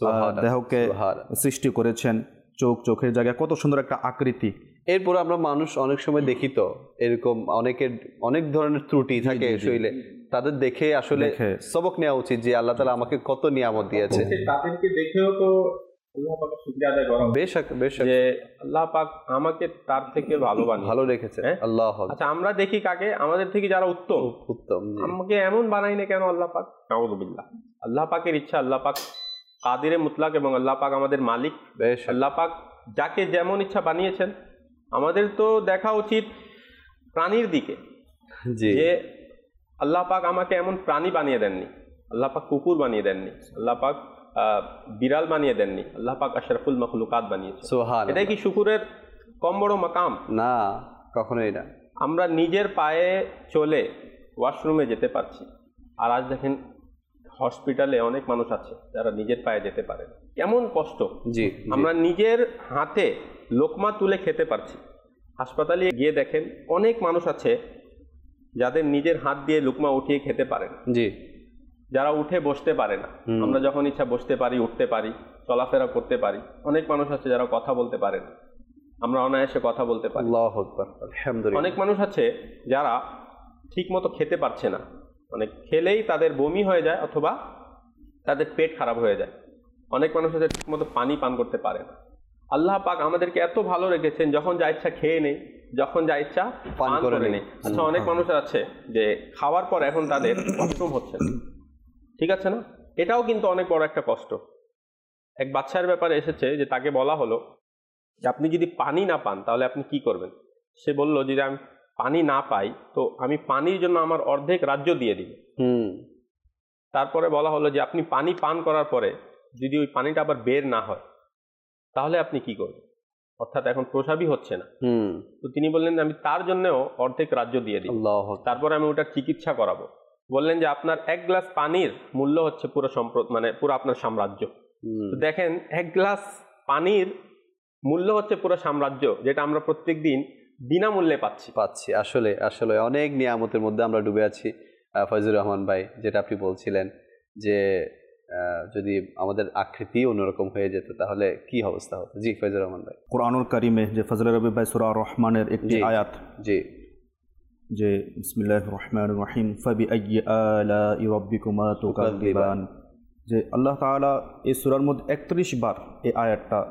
দেহকে সৃষ্টি করেছেন, চোখ, চোখের জায়গায় কত সুন্দর একটা আকৃতি। এরপর আমরা মানুষ অনেক সময় দেখি তো এরকম অনেকের অনেক ধরনের ত্রুটি থাকে শরীরে, তাদের দেখে আসলে সবক নেওয়া উচিত যে আল্লাহ তাআলা আমাকে কত নিয়ামত দিয়েছে। তাদেরকে দেখেও তো আল্লাহ পাকের শুকরিয়া আদায় করা, বেশক বেশক, যে আল্লাহ পাক আমাকে তার থেকে ভালো বানিয়ে ভালো রেখেছে। আল্লাহ। আচ্ছা, আমরা দেখি কাকে? আমাদের থেকে যারা উত্তম উত্তম, আমাকে এমন বানাই না কেন আল্লাহ পাক? নাউযুবিল্লাহ। আল্লাহ পাকের ইচ্ছা, আল্লাহ পাক কাদিরে মুতলাক এবং আল্লাহ পাক আমাদের মালিক। আল্লাহ পাক যাকে যেমন ইচ্ছা বানিয়েছেন। আমাদের তো দেখা উচিত প্রাণীর দিকে, যে আল্লাহ পাক আমাকে এমন প্রাণী বানিয়ে দেননি। আল্লাহ পাক কুকুর বানিয়ে দেননি, আল্লাহ পাক বিড়াল বানিয়ে দেননি, আল্লাহ পাক আশরাফুল মাখলুকাত বানিয়েছে। সুবহানাল্লাহ। এটাই কি শুকুরের কম বড় মাকাম? না, কখনোই না। আমরা নিজের পায়ে চলে ওয়াশরুমে যেতে পারছি, আর আজ দেখেন হসপিটালে অনেক মানুষ আছে যারা নিজের পায়ে যেতে পারে না। কেমন কষ্ট। জি। আমরা নিজের হাতে লোকমা তুলে খেতে পারছি। হাসপাতালে গিয়ে দেখেন অনেক মানুষ আছে যাদের নিজের হাত দিয়ে লোকমা উঠিয়ে খেতে পারে না। জি। যারা উঠে বসতে পারে না। আমরা যখন ইচ্ছা বসতে পারি, উঠতে পারি, চলাফেরা করতে পারি। অনেক মানুষ আছে যারা কথা বলতে পারে না, আমরা অনায়াসে কথা বলতে পারি। আল্লাহু আকবার, আলহামদুলিল্লাহ। অনেক মানুষ আছে যারা ঠিক মতো খেতে পারছে না, মানে খেলেই তাদের বমি হয়ে যায় অথবা তাদের পেট খারাপ হয়ে যায়। অনেক মানুষ আছে ঠিক মতো পানি পান করতে পারে না। আল্লাহ পাক আমাদেরকে এত ভালো রেখেছেন, যখন যা ইচ্ছা খেয়ে নেই, যখন যা ইচ্ছা পান করে নেই। আচ্ছা, অনেক মানুষ আছে যে খাওয়ার পর এখন তাদের ওয়াশরুম হচ্ছে না, ঠিক আছে না? এটাও কিন্তু অনেক বড় একটা কষ্ট। এক বাচ্চার ব্যাপারে এসেছে যে তাকে বলা হলো যে আপনি যদি পানি না পান তাহলে আপনি কি করবেন? সে বলল যে আমি পানি না পাই তো আমি পানির জন্য আমার অর্ধেক রাজ্য দিয়ে দিব। হুম। তারপরে বলা হলো যে আপনি পানি পান করার পরে যদি ওই পানিটা আবার বের না হয় তাহলে আপনি কি করবেন? অর্থাৎ এখন প্রসাবই হচ্ছে না। হুম। তো তিনি বললেন আমি তার জন্যও অর্ধেক রাজ্য দিয়ে দিই, তারপরে আমি ওটার চিকিৎসা করাবো। বললেন যে আপনার এক গ্লাস পানির মূল্য হচ্ছে পুরো সম্প্রদ মানে পুরো আপনার সাম্রাজ্য। তো দেখেন, এক গ্লাস পানির মূল্য হচ্ছে পুরো সাম্রাজ্য, যেটা আমরা প্রত্যেক দিন বিনামূল্যে পাচ্ছি পাচ্ছি আসলে আসলে অনেক নিয়ামতের মধ্যে আমরা ডুবে আছি। ফয়জুর রহমান ভাই, যেটা আপনি বলছিলেন যে যদি আমাদের আকৃতি অন্যরকম হয়ে যেত তাহলে কি অবস্থা হতো। জি ফয়জুর রহমান ভাই। কোরআনুল কারিমে যে ফজলে রবি ভাই সূরা রহমানের একটি আয়াত, জি, যে বিসমিল্লাহির রহমানির রহিম ফাবি আইয়ি আলাই রাব্বিকুমা তুকাযিবান, যে আল্লাহ তাআলা এই সূরার মধ্যে একত্রিশ বার এই আয়াতটা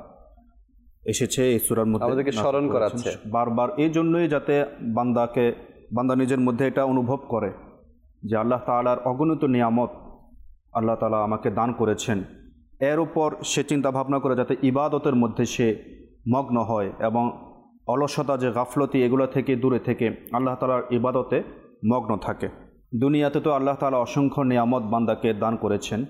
এসেছে। এই সূরার মধ্যে আমাদেরকে স্মরণ করাচ্ছে বারবার, এই জন্যই যাতে বান্দাকে বান্দা নিজের মধ্যে এটা অনুভব করে যে আল্লাহ তাআলার অগণিত নিয়ামত আল্লাহ তাআলা আমাকে দান করেছেন। এর উপর সে চিন্তা ভাবনা করে যাতে ইবাদতের মধ্যে সে মগ্ন হয় এবং অলসতা, যে গাফলতি, এগুলো থেকে দূরে থেকে আল্লাহ তাআলার ইবাদতে মগ্ন থাকে। দুনিয়াতে তো আল্লাহ তাআলা অসংখ্য নিয়ামত বান্দাকে দান করেছেন,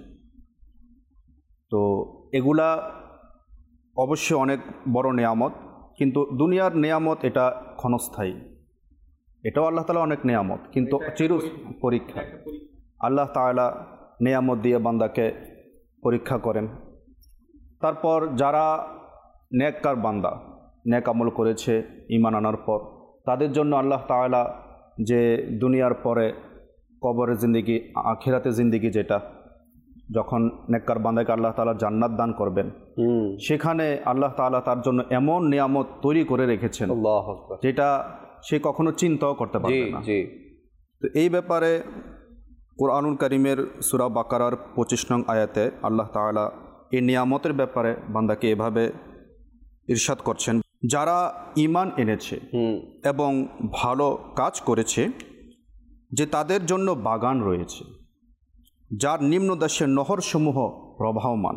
তো এগুলা অবশ্যই অনেক বড় নিয়ামত, কিন্তু দুনিয়ার নিয়ামত এটা ক্ষণস্থায়ী। এটাও আল্লাহ তাআলা অনেক নিয়ামত, কিন্তু চির পরীক্ষা। আল্লাহ তাআলা নিয়ামত দিয়ে বান্দাকে পরীক্ষা করেন। তারপর যারা নেককার বান্দা, নেক আমল করেছে ঈমান আনার পর, তাদের জন্য আল্লাহ তাআলা যে দুনিয়ার পরে কবরের জিন্দেগি, আখিরাতের জিন্দেগি, যেটা যখন নেককার বান্দাকে আল্লাহ তাআলা জান্নাত দান করবেন, সেখানে আল্লাহ তাআলা তার জন্য এমন নিয়ামত তৈরি করে রেখেছেন যেটা সে কখনো চিন্তাও করতে পারবে না। তো এই ব্যাপারে কোরআনুল কারীমের সূরা বাকারার পঁচিশ নং আয়াতে আল্লাহ তাআলা এই নিয়ামতের ব্যাপারে বান্দাকে এভাবে ইরশাদ করছেন, যারা ঈমান এনেছে এবং ভালো কাজ করেছে, যে তাদের জন্য বাগান রয়েছে যার নিম্নদেশে নহরসমূহ প্রবাহমান।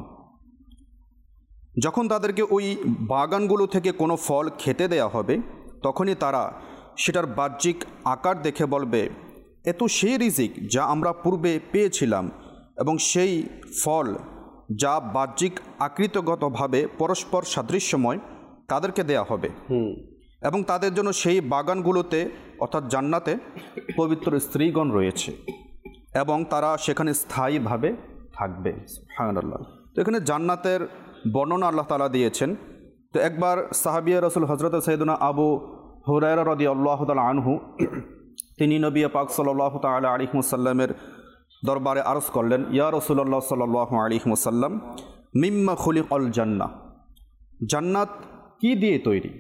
যখন তাদেরকে ওই বাগানগুলো থেকে কোনো ফল খেতে দেয়া হবে, তখনই তারা সেটার বাহ্যিক আকার দেখে বলবে, এ তো সেই রিজিক যা আমরা পূর্বে পেয়েছিলাম এবং সেই ফল যা বাহ্যিক আকৃতিগতভাবে পরস্পর সাদৃশ্যময় তাদেরকে দেয়া হবে এবং তাদের জন্য সেই বাগানগুলোতে অর্থাৎ জান্নাতে পবিত্র স্ত্রীগণ রয়েছে এবং তারা সেখানে স্থায়ীভাবে থাকবে। সুবহানাল্লাহ। তো এখানে জান্নাতের বর্ণনা আল্লাহ তাআলা দিয়েছেন। তো একবার সাহাবিয়া রাসূল হযরত সাইয়েদুনা আবু হুরায়রা রাদিয়াল্লাহু তাআলা আনহু তিনি নবী পাক সাল্লাল্লাহু তাআলা আলাইহি ওয়াসাল্লামের দরবারে আরজ করলেন, ইয়া রাসূলুল্লাহ সাল্লাল্লাহু আলাইহি ওয়াসাল্লাম, মিম্মা খুলিকাল জান্নাহ, জান্নাত কি দিয়ে তৈরি?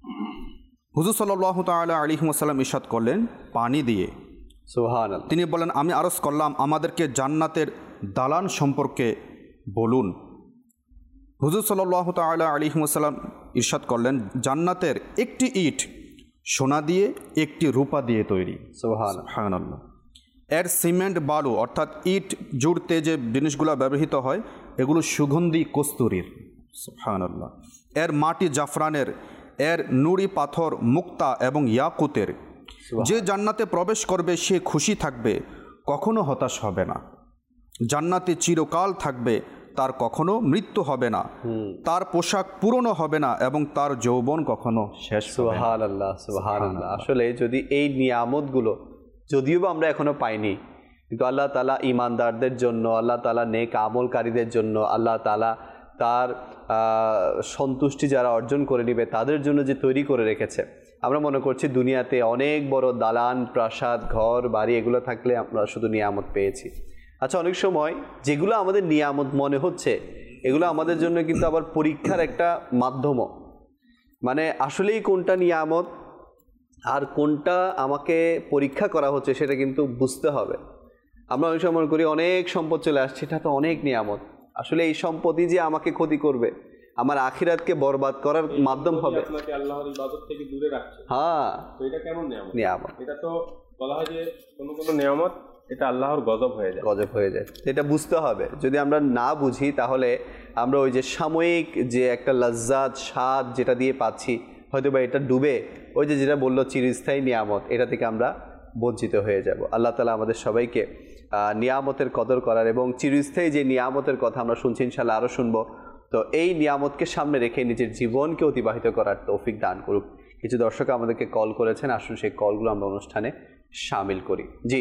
হুজুর সাল্লাল্লাহু তাআলা আলাইহি ওয়াসাল্লাম ইরশাদ করলেন, পানি দিয়ে। সুবহানাল্লাহ। তিনি বলেন, আমি আরজ করলাম, আমাদেরকে জান্নাতের দালান সম্পর্কে বলুন। হুজুর সাল্লাল্লাহু তাআলা আলাইহি ওয়াসাল্লাম ইরশাদ করলেন, জান্নাতের একটি ইট সোনা দিয়ে, একটি রূপা দিয়ে তৈরি। সুবহানাল্লাহ। এর সিমেন্ট বালু অর্থাৎ ইট জুড়তে যে জিনিসগুলো ব্যবহৃত হয় এগুলো সুগন্ধি কস্তুরীর। সুবহানাল্লাহ। এর মাটি জাফরানের, এর নুড়ি পাথর মুক্তা এবং ইয়াকুতের। যে জান্নাতে প্রবেশ করবে সে খুশি থাকবে, কখনো হতাশ হবে না। জান্নাতে চিরকাল থাকবে, তার কখনো মৃত্যু হবে না, তার পোশাক পুরনো হবে না এবং তার যৌবন কখনো শেষ হবে না। সুবহানাল্লাহ, সুবহানাল্লাহ। আসলে যদি এই নিয়ামতগুলো যদিও বা আমরা এখনো পাইনি, কিন্তু আল্লাহ তাআলা ঈমানদারদের জন্য, আল্লাহ তাআলা নেক আমলকারীদের জন্য, আল্লাহ তাআলা তার সন্তুষ্টি যারা অর্জন করে নেবে তাদের জন্য যে তৈরি করে রেখেছে। আমরা মনে করছি দুনিয়াতে অনেক বড় দালান, প্রাসাদ, ঘর, বাড়ি এগুলো থাকলে আমরা শুধু নিয়ামত পেয়েছি। আচ্ছা, অনেক সময় যেগুলো আমাদের নিয়ামত মনে হচ্ছে এগুলো আমাদের জন্য কিন্তু আবার পরীক্ষার একটা মাধ্যমও। মানে আসলেই কোনটা নিয়ামত আর কোনটা আমাকে পরীক্ষা করা হচ্ছে সেটা কিন্তু বুঝতে হবে। আমরা অনেক সময় মনে করি অনেক সম্পদ চলে আসছে, এটা তো অনেক নিয়ামত। আসলে এই সম্পদই যে আমাকে ক্ষতি করবে, আমার আখিরাতকে বরবাদ করার মাধ্যম হবে। আল্লাহর ইবাদত থেকে দূরে রাখছে। হ্যাঁ, তো এটা কেমন নিয়ামত? নিয়ামত। এটা তো বলা হয় যে কোনো কোনো নিয়ামত এটা আল্লাহর গজব হয়ে যায়। গজব হয়ে যায়, এটা বুঝতে হবে। যদি আমরা না বুঝি তাহলে আমরা ওই যে সাময়িক যে একটা লজ্জাত স্বাদ যেটা দিয়ে পাচ্ছি, হয়তো বা এটা ডুবে ওই যে যেটা বললো চিরস্থায়ী নিয়ামত, এটা থেকে আমরা বঞ্চিত হয়ে যাব। আল্লাহ তাআলা আমাদের সবাইকে নিয়ামতের কদর করার এবং চিরস্থায়ী যে নিয়ামতের কথা আমরা শুনছি, ইনশাআল্লাহ আরও শুনবো, তো এই নিয়ামতকে সামনে রেখে নিজের জীবনকে অতিবাহিত করার তৌফিক দান করুক। কিছু দর্শক আমাদেরকে কল করেছেন, আসুন সেই কলগুলো আমরা অনুষ্ঠানে সামিল করি। জি,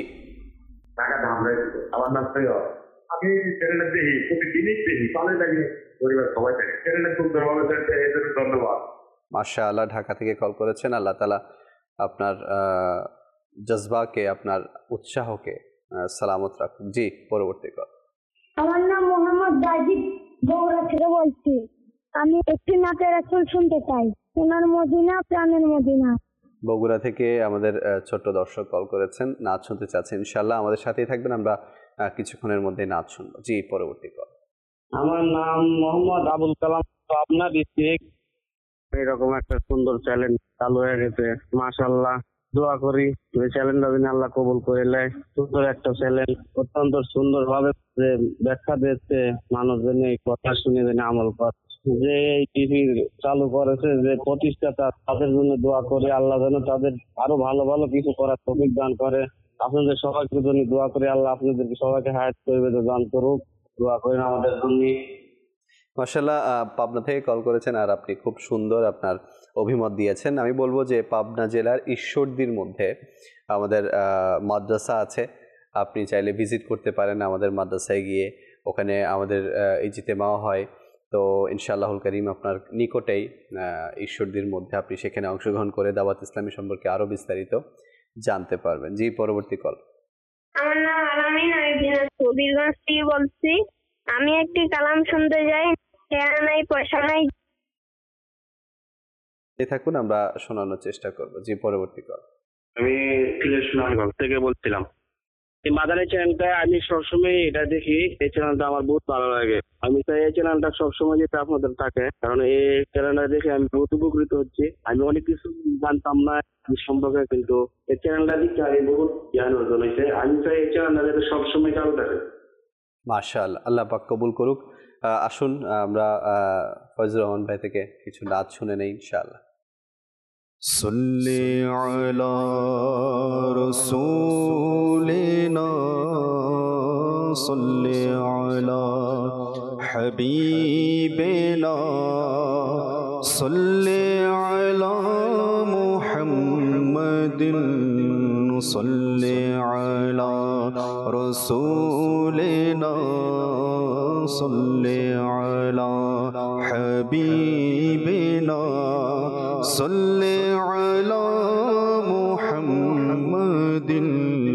আমার নাম সৈয়দ। আমি চ্যানেলটা দেখি, প্রতিদিনই দেখি, ভালো লাগে। পরিবার সবাই দেখে চ্যানেলটা, খুব ভালো চলছে, এর জন্য ধন্যবাদ। মাশাআল্লাহ, ঢাকা থেকে কল করেছেন। আল্লাহ তাআলা আপনার জজবাকে, আপনার উৎসাহকে সালামত রাখুন। জি, পরবর্তী কল। আমার নাম মোহাম্মদ জাহিদ, বগুড়া থেকে বলছি। আমি একটি নাতের রাসূল শুনতে চাই, সোনার মদিনা, প্রাণের মদিনা। বগুড়া থেকে আমাদের ছোট্ট দর্শক কল করেছেন, নাচ শুনতে চাচ্ছেন। ইনশাআল্লাহ আমাদের সাথেই থাকবেন, আমরা কিছুক্ষণের মধ্যে নাচ শুনবো। জি, পরবর্তী কল। আমার নাম মোহাম্মদ আবুল কালাম, পাবনা ডিস্ট্রিক্ট। এরকম একটা সুন্দর চ্যালেঞ্জ চালু হয়ে গেছে, মাশাআল্লাহ। দোয়া করি যে চ্যালেঞ্জটা যেন আল্লাহ কবুল করে নেয়। সুন্দর একটা চ্যালেঞ্জ, অত্যন্ত সুন্দর ভাবে ব্যাখ্যা দিচ্ছে, মানুষ যেন এই কথা শুনে যেন আমল করে। যে এই টিভি চালু করেছে, যে প্রতিষ্ঠাতা, তাদের জন্য দোয়া করে আল্লাহ যেন তাদের আরো ভালো ভালো কিছু করার তৌফিক দান করে। আপনাদের সবাইকে জন্য দোয়া করে আল্লাহ আপনাদেরকে সবাইকে হায়াত করবে, দান করুক। দোয়া করেন আমাদের জন্য। মাশাআল্লাহ, পাবনা থেকে কল করেছেন আর আপনি খুব সুন্দর আপনার অভিমত দিয়েছেন। আমি বলবো যে পাবনা জেলার ঈশ্বরদীর মধ্যে আমাদের মাদ্রাসা আছে, আপনি চাইলে ভিজিট করতে পারেন আমাদের মাদ্রাসায় গিয়ে। ওখানে আমাদের ইজতেমাও হয়, তো ইনশাআল্লাহুল কারীম আপনার নিকটেই ঈশ্বরদীর মধ্যে আপনি সেখানে অংশগ্রহণ করে দাওয়াত ইসলামী সম্পর্কে আরও বিস্তারিত জানতে পারবেন। জি, পরবর্তী কল। আমার নাম আলামিন, আমি বীরগঞ্জ থেকে বলছি। আমি একটি কালাম শুনতে যাই, টাকা নাই, পয়সা নাই। এই থাকুন, আমরা শোনানোর চেষ্টা করব। জি, পরবর্তী কল। আমি সুনামগঞ্জ থেকে বলছিলাম। এই মাদানী চ্যানেলটা আমি সবসময় এটা দেখি, এই চ্যানেলটা আমার বহুত ভালো লাগে। আমি চাই এই চ্যানেলটা সবসময় যেটা আপনাদের থাকে, কারণ এই চ্যানেলটা দেখে আমি বহুত উপকৃত হচ্ছি। আমি অনেক কিছু জানতাম না সম্পর্কে, কিন্তু এই চ্যানেলটা দেখে আমি বহুত জ্ঞান অর্জন হয়েছে। আমি চাই এই চ্যানেলটা যাতে সবসময় চালু থাকে। মাশাআল্লাহ, আল্লাহ পাক কবুল করুক। আসুন আমরা ফয়জুর রহমান ভাই থেকে কিছু নাচ শুনে নেই ইনশাআল্লাহ। सल्ले अला रसूलिना सल्ले अला हबीबिना सल्ले अला मुहम्मदिन सल्ले अला रसूलिना सल्ले अला हबीबिना सल्ले अला मुहम्मदिन।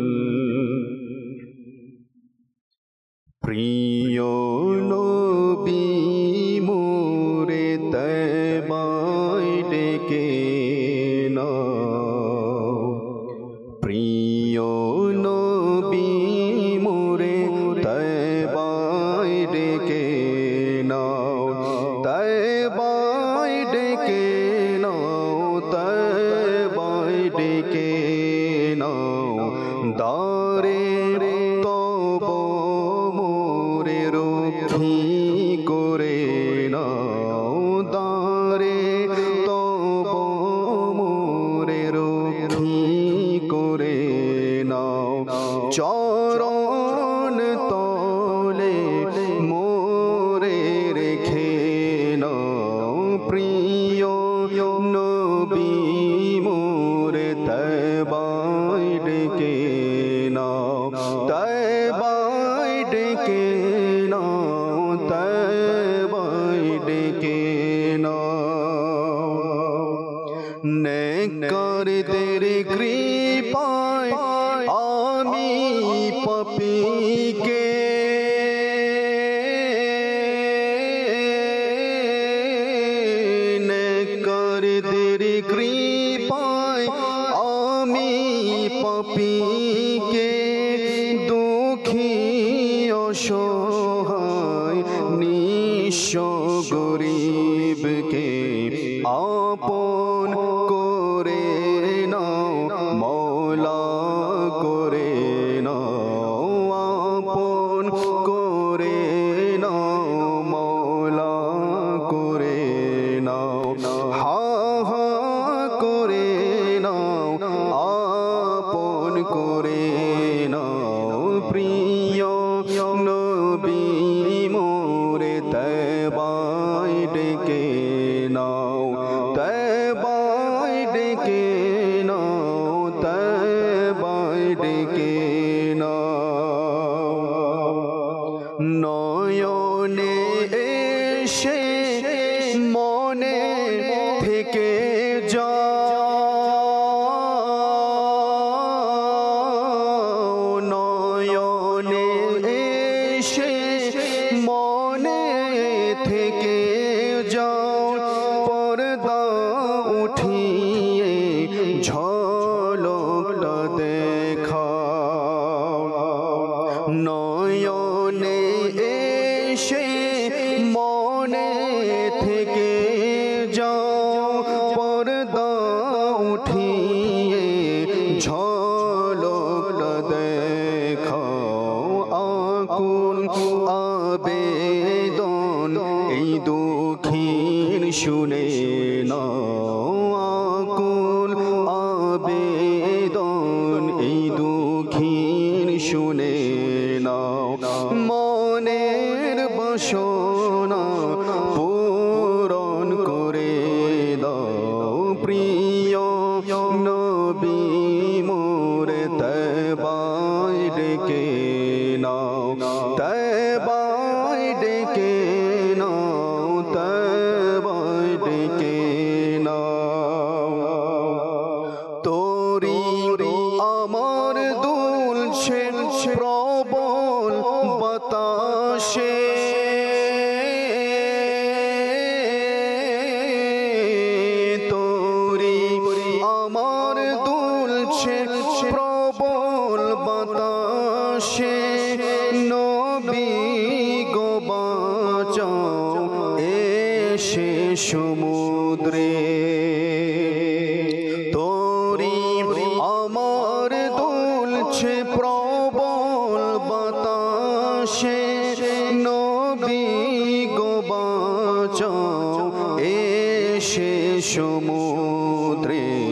प्रिय नबी मोरे तैबाय डेके नाও, प्रिय नबी मोरे तैबाय डेके नाও, तैबाय डेके नाও, तैबाय डेके नाও, दारे तब মোরে রক্ষী করে নাও, দারে তব মোরে রক্ষী করে নাও, চরণ তলে মোরে রেখে নাও, প্রিয় নবী মোরে তৈবায় ডেকে নাও, তৈবায় ডেকে নাও, তৈবায় ডেকে নাও। নেককারদের কৃপায় আমি পাপীকে নেককারদের কৃপায় আমি পাপীকে দুঃখী অসহায় নিঃস্ব গরিবকে আপন করে নাও, মওলা করে নাও, আপন করে নাও, মওলা করে নাও, হা হা করে নাও, আপন করে নাও, প্রিয় নবী মোরে তৈবায় ডেকে নাও, তৈবায় ডেকে নাও, তৈবায় ডেকে নাও। নয়নে এসে মনে থেকে যাও, নয়নে এসে মনে থেকে যাও, পর্দা উঠিয়ে ঝলকটা দেখাও, নয়নে এসে মনে থেকে যাও, পর্দা উঠিয়ে ঝলকটা দেখাও, আকুল আবেদন এই দুঃখীর শুনে নাও, আকুল আবেদন এই দুঃখীর শুনে নাও, মনের বাসনা পূরণ করে দাও, প্রিয় নবী মোরে তৈবায় ডেকে নাও, তৈবায় ডেকে নাও, তৈবায় ডেকে নাও। তোরি আমার দুলছে প্রবল বাতাসে, তোরি আমার দুলছে প্রবল বাতাসে, নবী গো বাঁচাও এসে সমুদ্রে, তোরি আমার দুলছে প্রবল বাতাসে, নবী গো বাঁচাও এসে সমুদ্রে।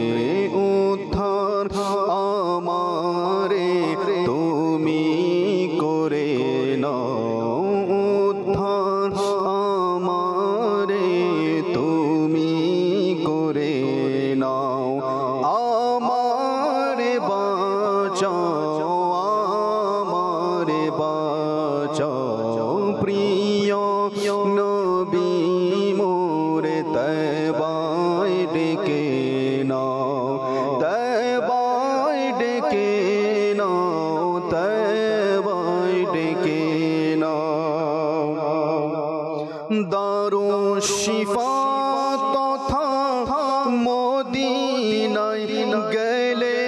প্রিয় নবী মোরে তবায় ডেকে নাও, তবায় ডেকে নাও, তবায় ডেকে নাও। দারুশ শিফা তথা মদিনায় গেলে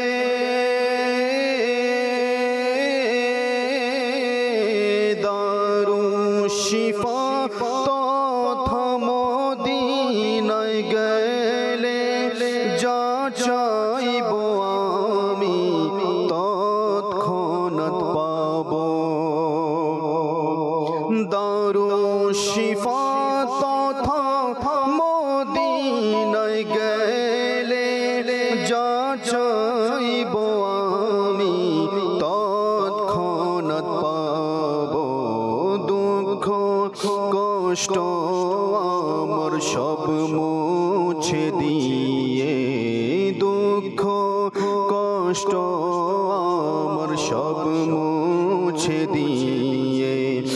দারুশ শিফা তথা মদিনায় গেলে যা চাইব আমি তৎক্ষণাৎ পাবো। দারুশ শিফা তথা মদিনায় গেলে যা চাইব আমি তৎক্ষণাৎ পাবো। দুঃখ কষ্ট আমার সব মুছে দিয়ে, দুঃখ কষ্ট আমার সব মুছে দিয়ে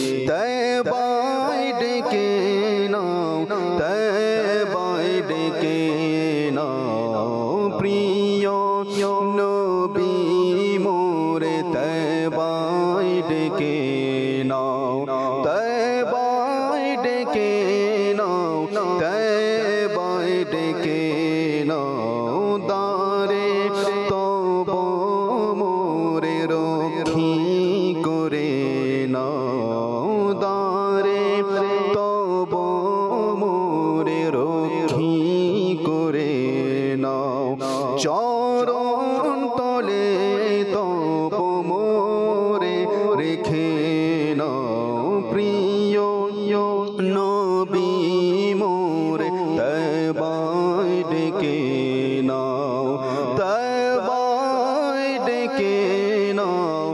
তবায় ডেকে নাও, তবায় ডেকে নাও। প্রিয় নবী মোরে তবায় ডেকে নাও, তবায় ডেকে নাও, তবায় ডেকে নাও। দারে তব মোরে রক্ষী করে নাও, দারে তব মোরে রক্ষী করে নাও। চরণ তলে তব মোরে রেখে নাও। প্রিয় নবী মোরে তবায় ডেকে নাও, তবায় ডেকে নাও,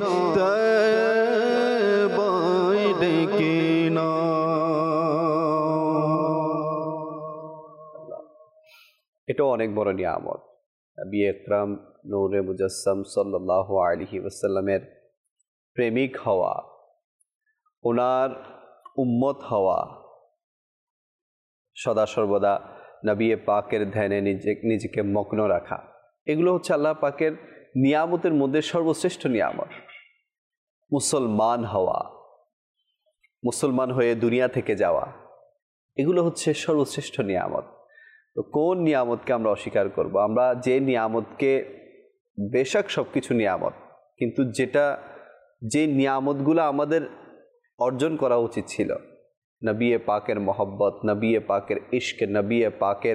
তবায় ডেকে নাও। এটাও অনেক বড় নিয়ামত। নবী আকরাম নূরে মুজাসসাম সাল্লাল্লাহু আলাইহি ওয়াসাল্লামের প্রেমিক হওয়া, ওনার উম্মত হওয়া, সদা সর্বদা নবী পাকের ধ্যানে নিজে নিজেকে মগ্ন রাখা, এগুলো হচ্ছে আল্লাহ পাকের নিয়ামতের মধ্যে সর্বশ্রেষ্ঠ নিয়ামত। মুসলমান হওয়া, মুসলমান হয়ে দুনিয়া থেকে যাওয়া, এগুলো হচ্ছে সর্বশ্রেষ্ঠ নিয়ামত। তো কোন নিয়ামতকে আমরা অস্বীকার করব? আমরা যে নিয়ামতকে, বেশক সব কিছু নিয়ামত, কিন্তু যেটা যে নিয়ামতগুলো আমাদের অর্জন করা উচিত ছিল, নবী পাকের মহব্বত, নবী পাকের ইশক, নবী পাকের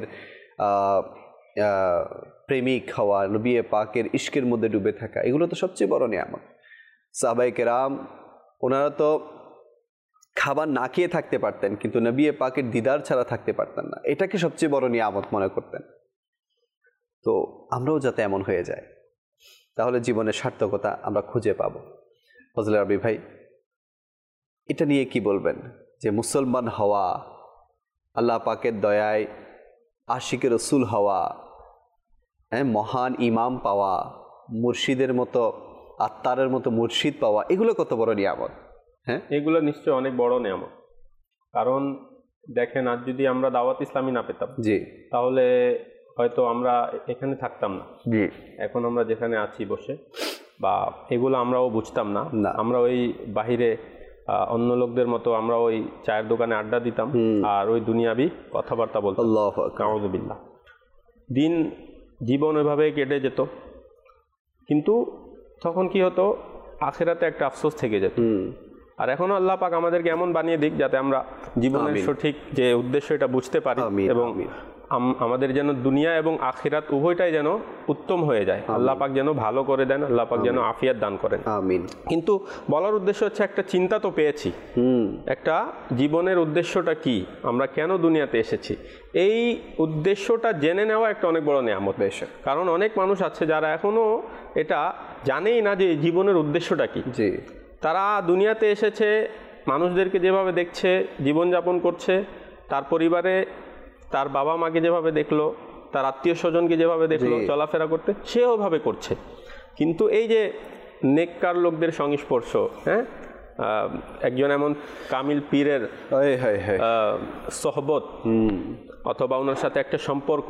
প্রেমিক হওয়া, নবী পাকের ইশকের মধ্যে ডুবে থাকা, এগুলো তো সবচেয়ে বড় নিয়ামত। সাহাবায়ে কেরাম ওনারা তো খাবার না খেয়ে থাকতে পারতেন, কিন্তু নবী পাকের দিদার ছাড়া থাকতে পারতেন না। এটাকে সবচেয়ে বড় নিয়ামত মনে করতেন। তো আমরাও যাতে এমন হয়ে যায়, তাহলে জীবনের সার্থকতা আমরা খুঁজে পাব। ফজলে রাব্বি ভাই, এটা নিয়ে কি বলবেন যে মুসলমান হওয়া, আল্লাহ পাকের দয়ায় আশিকে রসুল হওয়া, হ্যাঁ, মহান ইমাম পাওয়া, মুর্শিদের মতো, আত্মারের মতো মুর্শিদ পাওয়া, এগুলো কত বড় নিয়ামত? হ্যাঁ, এগুলো নিশ্চয়ই অনেক বড় নিয়ামত। কারণ দেখেন, আজ যদি আমরা দাওয়াত ইসলামী না পেতাম, জি, তাহলে হয়তো আমরা এখানে থাকতাম না। জি, এখন আমরা যেখানে আছি বসে, বা এগুলো আমরাও বুঝতাম না। আমরা ওই বাহিরে অন্য লোকদের মতো আমরা ওই চায়ের দোকানে আড্ডা দিতাম আর ওই দুনিয়াবি কথাবার্তা বলতাম। আল্লাহু আকবার, আউযুবিল্লাহ। দিন জীবন ওইভাবে কেটে যেত, কিন্তু তখন কি হতো, আখিরাতে একটা আফসোস থেকে যেত। আর এখনো আল্লাহ পাক আমাদেরকে এমন বানিয়ে দিক যাতে আমরা জীবনের সঠিক যে উদ্দেশ্য এটা বুঝতে পারি, এবং আমাদের যেন দুনিয়া এবং আখিরাত উভয়টাই যেন উত্তম হয়ে যায়। আল্লাহ পাক যেন ভালো করে দেন, আল্লাহ পাক যেন আফিয়াত দান করেন। আমিন। কিন্তু বলার উদ্দেশ্য হচ্ছে, একটা চিন্তা তো পেয়েছি, একটা জীবনের উদ্দেশ্যটা কি, আমরা কেন দুনিয়াতে এসেছি, এই উদ্দেশ্যটা জেনে নেওয়া একটা অনেক বড় নিয়ামত। বেশ, কারণ অনেক মানুষ আছে যারা এখনো এটা জানেই না যে জীবনের উদ্দেশ্যটা কি। জি, তারা দুনিয়াতে এসেছে, মানুষদেরকে যেভাবে দেখছে, জীবনযাপন করছে, তার পরিবারে তার বাবা মাকে যেভাবে দেখলো, তার আত্মীয় স্বজনকে যেভাবে দেখলো চলাফেরা করতে, সেও ভাবে করছে। কিন্তু এই যে নেককার লোকদের সংস্পর্শ, হ্যাঁ, একজন এমন কামিল পীরের সোহবত অথবা ওনার সাথে একটা সম্পর্ক,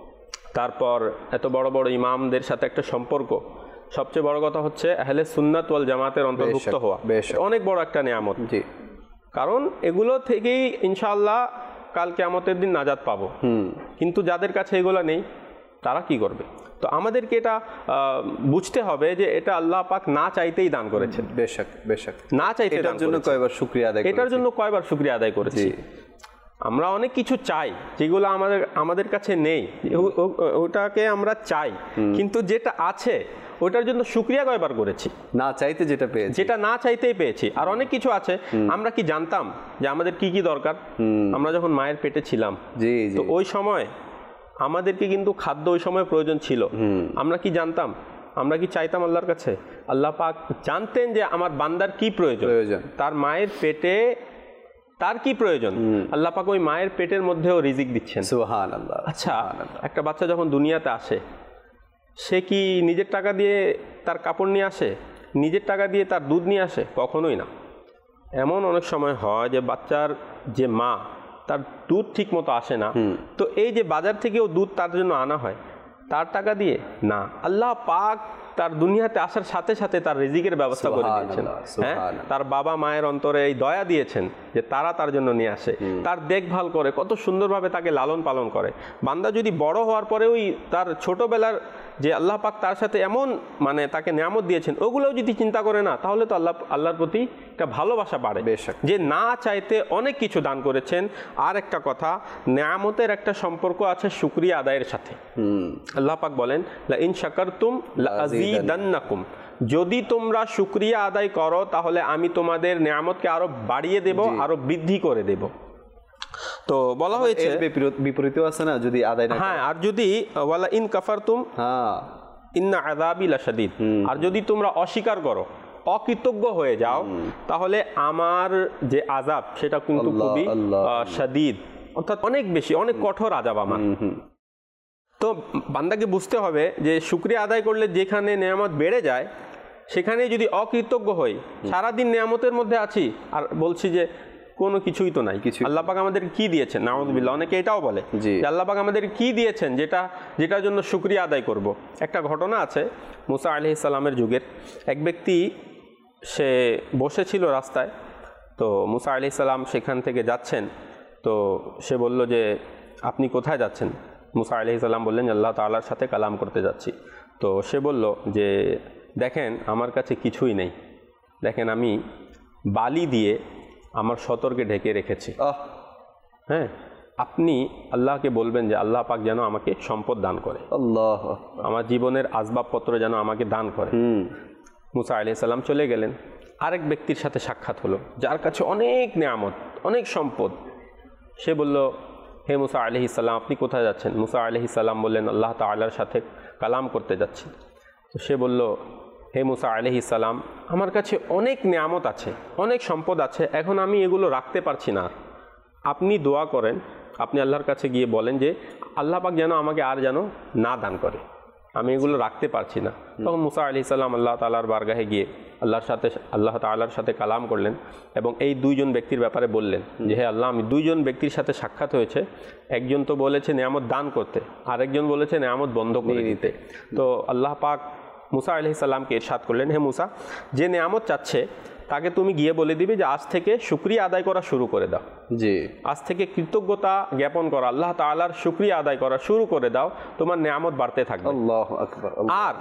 তারপর এত বড় বড় ইমামদের সাথে একটা সম্পর্ক, সবচেয়ে বড় কথা হচ্ছে আহলে সুন্নাত ওয়াল জামাতের অন্তর্ভুক্ত হওয়া, অনেক বড় একটা নিয়ামত। জি, কারণ এগুলো থেকেই ইনশাআল্লাহ কাল কিয়ামতের দিন নাজাত পাবো। কিন্তু যাদের কাছে এগুলো নেই তারা কি করবে? তো আমাদেরকে এটা বুঝতে হবে যে এটা আল্লাহ পাক না চাইতেই দান করেছেন। বেশক বেশক না চাইতে এটার জন্য কয়বার শুকরিয়া আদায় এটার জন্য কয়বার শুকরিয়া আদায় করেছি। আমরা অনেক কিছু চাই যেগুলো আমাদের আমাদের কাছে নেই, ওটাকে আমরা চাই, কিন্তু যেটা আছে ওটার জন্য শুকরিয়া কয়বার করেছি? না চাইতে যেটা পেয়েছি, যেটা না চাইতেই পেয়েছি। আর অনেক কিছু আছে আমরা কি জানতাম যে আমাদের কি কি দরকার? আমরা যখন মায়ের পেটে ছিলাম, তো ওই সময় আমাদেরকে কিন্তু খাদ্য ওই সময় প্রয়োজন ছিল। আমরা কি জানতাম? আমরা কি চাইতাম আল্লাহর কাছে? আল্লাহ পাক জানতেন যে আমার বান্দার কি প্রয়োজন, তার মায়ের পেটে তার কি প্রয়োজন। আল্লাহ পাক ওই মায়ের পেটের মধ্যেও রিজিক দিচ্ছেন। সুবহানাল্লাহ। আচ্ছা, একটা বাচ্চা যখন দুনিয়াতে আসে, সে কি নিজের টাকা দিয়ে তার কাপড় নিয়ে আসে, নিজের টাকা দিয়ে তার দুধ নিয়ে আসে? কখনোই না। এমন অনেক সময় হয় যে বাচ্চার যে মা, তার দুধ ঠিক মতো আসে না, তো এই যে বাজার থেকেও দুধ তার জন্য আনা হয়, তার টাকা দিয়ে না, আল্লাহ পাক তার দুনিয়াতে আসার সাথে সাথে তার রিজিকের ব্যবস্থা করে দিয়েছেন। হ্যাঁ, তার বাবা মায়ের অন্তরে এই দয়া দিয়েছেন যে তারা তার জন্য নিয়ে আসে, তার দেখভাল করে, কত সুন্দরভাবে তাকে লালন পালন করে। বান্দা যদি বড় হওয়ার পরে ওই তার ছোটবেলার যে আল্লাহ পাক তার সাথে এমন মানে তাকে নিয়ামত দিয়েছেন, ওগুলোও যদি চিন্তা করে না, তাহলে তো আল্লাহ আল্লাহর প্রতি একটা ভালোবাসা বাড়ে, যে না চাইতে অনেক কিছু দান করেছেন। আর একটা কথা, নিয়ামতের একটা সম্পর্ক আছে শুকরিয়া আদায়ের সাথে। আল্লাহ পাক বলেন, লা ইন শাকারতুম লা আযীদান্নাকুম, যদি তোমরা শুকরিয়া আদায় করো তাহলে আমি তোমাদের নিয়ামতকে আরো বাড়িয়ে দেব, আরো বৃদ্ধি করে দেব। তো বলা হয়েছে বিপরীতও আছে না, যদি আদায় না। হ্যাঁ, আর যদি ওয়ালা ইন কাফারতুম হ্যাঁ ইন্না আযাবি লাশাদীদ, আর যদি তোমরা অস্বীকার করো, অকৃতজ্ঞ হয়ে যাও, তাহলে আমার যে আযাব সেটা কিন্তু খুবই শাদীদ, অর্থাৎ অনেক বেশি, অনেক কঠোর আযাব আমার। তো বান্দাকে বুঝতে হবে যে শুকরিয়া আদায় করলে যেখানে নিয়ামত বেড়ে যায়, সেখানে যদি অকৃতজ্ঞ হই, সারাদিন নিয়ামতের মধ্যে আছি আর বলছি যে কোনো কিছুই তো নাই, কিছু আল্লাহ পাক আমাদের কি দিয়েছেন, নাউযুবিল্লাহ, অনেকে এটাও বলে যে আল্লাহ পাক আমাদের কি দিয়েছেন যেটা যেটার জন্য শুকরিয়া আদায় করব। একটা ঘটনা আছে মুসা আলাইহিস সালামের যুগের। এক ব্যক্তি সে বসেছিল রাস্তায়, তো মুসা আলাইহিস সালাম সেখান থেকে যাচ্ছেন, তো সে বলল যে আপনি কোথায় যাচ্ছেন? মুসা আলাইহিস সালাম বললেন আল্লাহ তাআলার সাথে কালাম করতে যাচ্ছি। তো সে বলল যে দেখেন আমার কাছে কিছুই নেই, দেখেন আমি বালি দিয়ে আমার সতর্কে ঢেকে রেখেছি। হ্যাঁ, আপনি আল্লাহকে বলবেন যে আল্লাহ পাক যেন আমাকে সম্পদ দান করে, আল্লাহ আমার জীবনের আসবাবপত্র যেন আমাকে দান করে। মুসা আলাইহিস সালাম চলে গেলেন। আরেক ব্যক্তির সাথে সাক্ষাৎ হলো, যার কাছে অনেক নিয়ামত, অনেক সম্পদ। সে বলল, হে মুসা আলাইহিস সালাম আপনি কোথায় যাচ্ছেন? মুসা আলাইহিস সালাম বললেন আল্লাহ তাআলার সাথে কালাম করতে যাচ্ছি। তো সে বলল, হে মুসা আলাইহিস সালাম আমার কাছে অনেক নিয়ামত আছে, অনেক সম্পদ আছে, এখন আমি এগুলো রাখতে পারছি না, আপনি দোয়া করেন, আপনি আল্লাহর কাছে গিয়ে বলেন যে আল্লাহ পাক যেন আমাকে আর যেন না দান করে, আমি এগুলো রাখতে পারছি না। তখন মুসা আলাইহিস সালাম আল্লাহ তাআলার বারগাহে গিয়ে আল্লাহর সাথে আল্লাহ তাআলার সাথে কালাম করলেন এবং এই দুইজন ব্যক্তির ব্যাপারে বললেন যে হে আল্লাহ, আমি দুইজন ব্যক্তির সাথে সাক্ষাৎ হয়েছে, একজন তো বলেছে নিয়ামত দান করতে, আরেকজন বলেছে নিয়ামত বন্ধ করে দিতে। তো আল্লাহ পাক মুসা আলাইহিস সালামকে ইরশাদ করলেন, হে মুসা, যে নিয়ামত চাচ্ছে তাকে তুমি গিয়ে বলে দিবে যে আজ থেকে শুকরিয়া আদায় করা শুরু করে দাও। জি, আজ থেকে কৃতজ্ঞতা জ্ঞাপন করা, আল্লাহ তাআলার শুকরিয়া আদায় করা শুরু করে দাও, তোমার নিয়ামত বাড়তে থাকবে। আল্লাহু আকবার। আর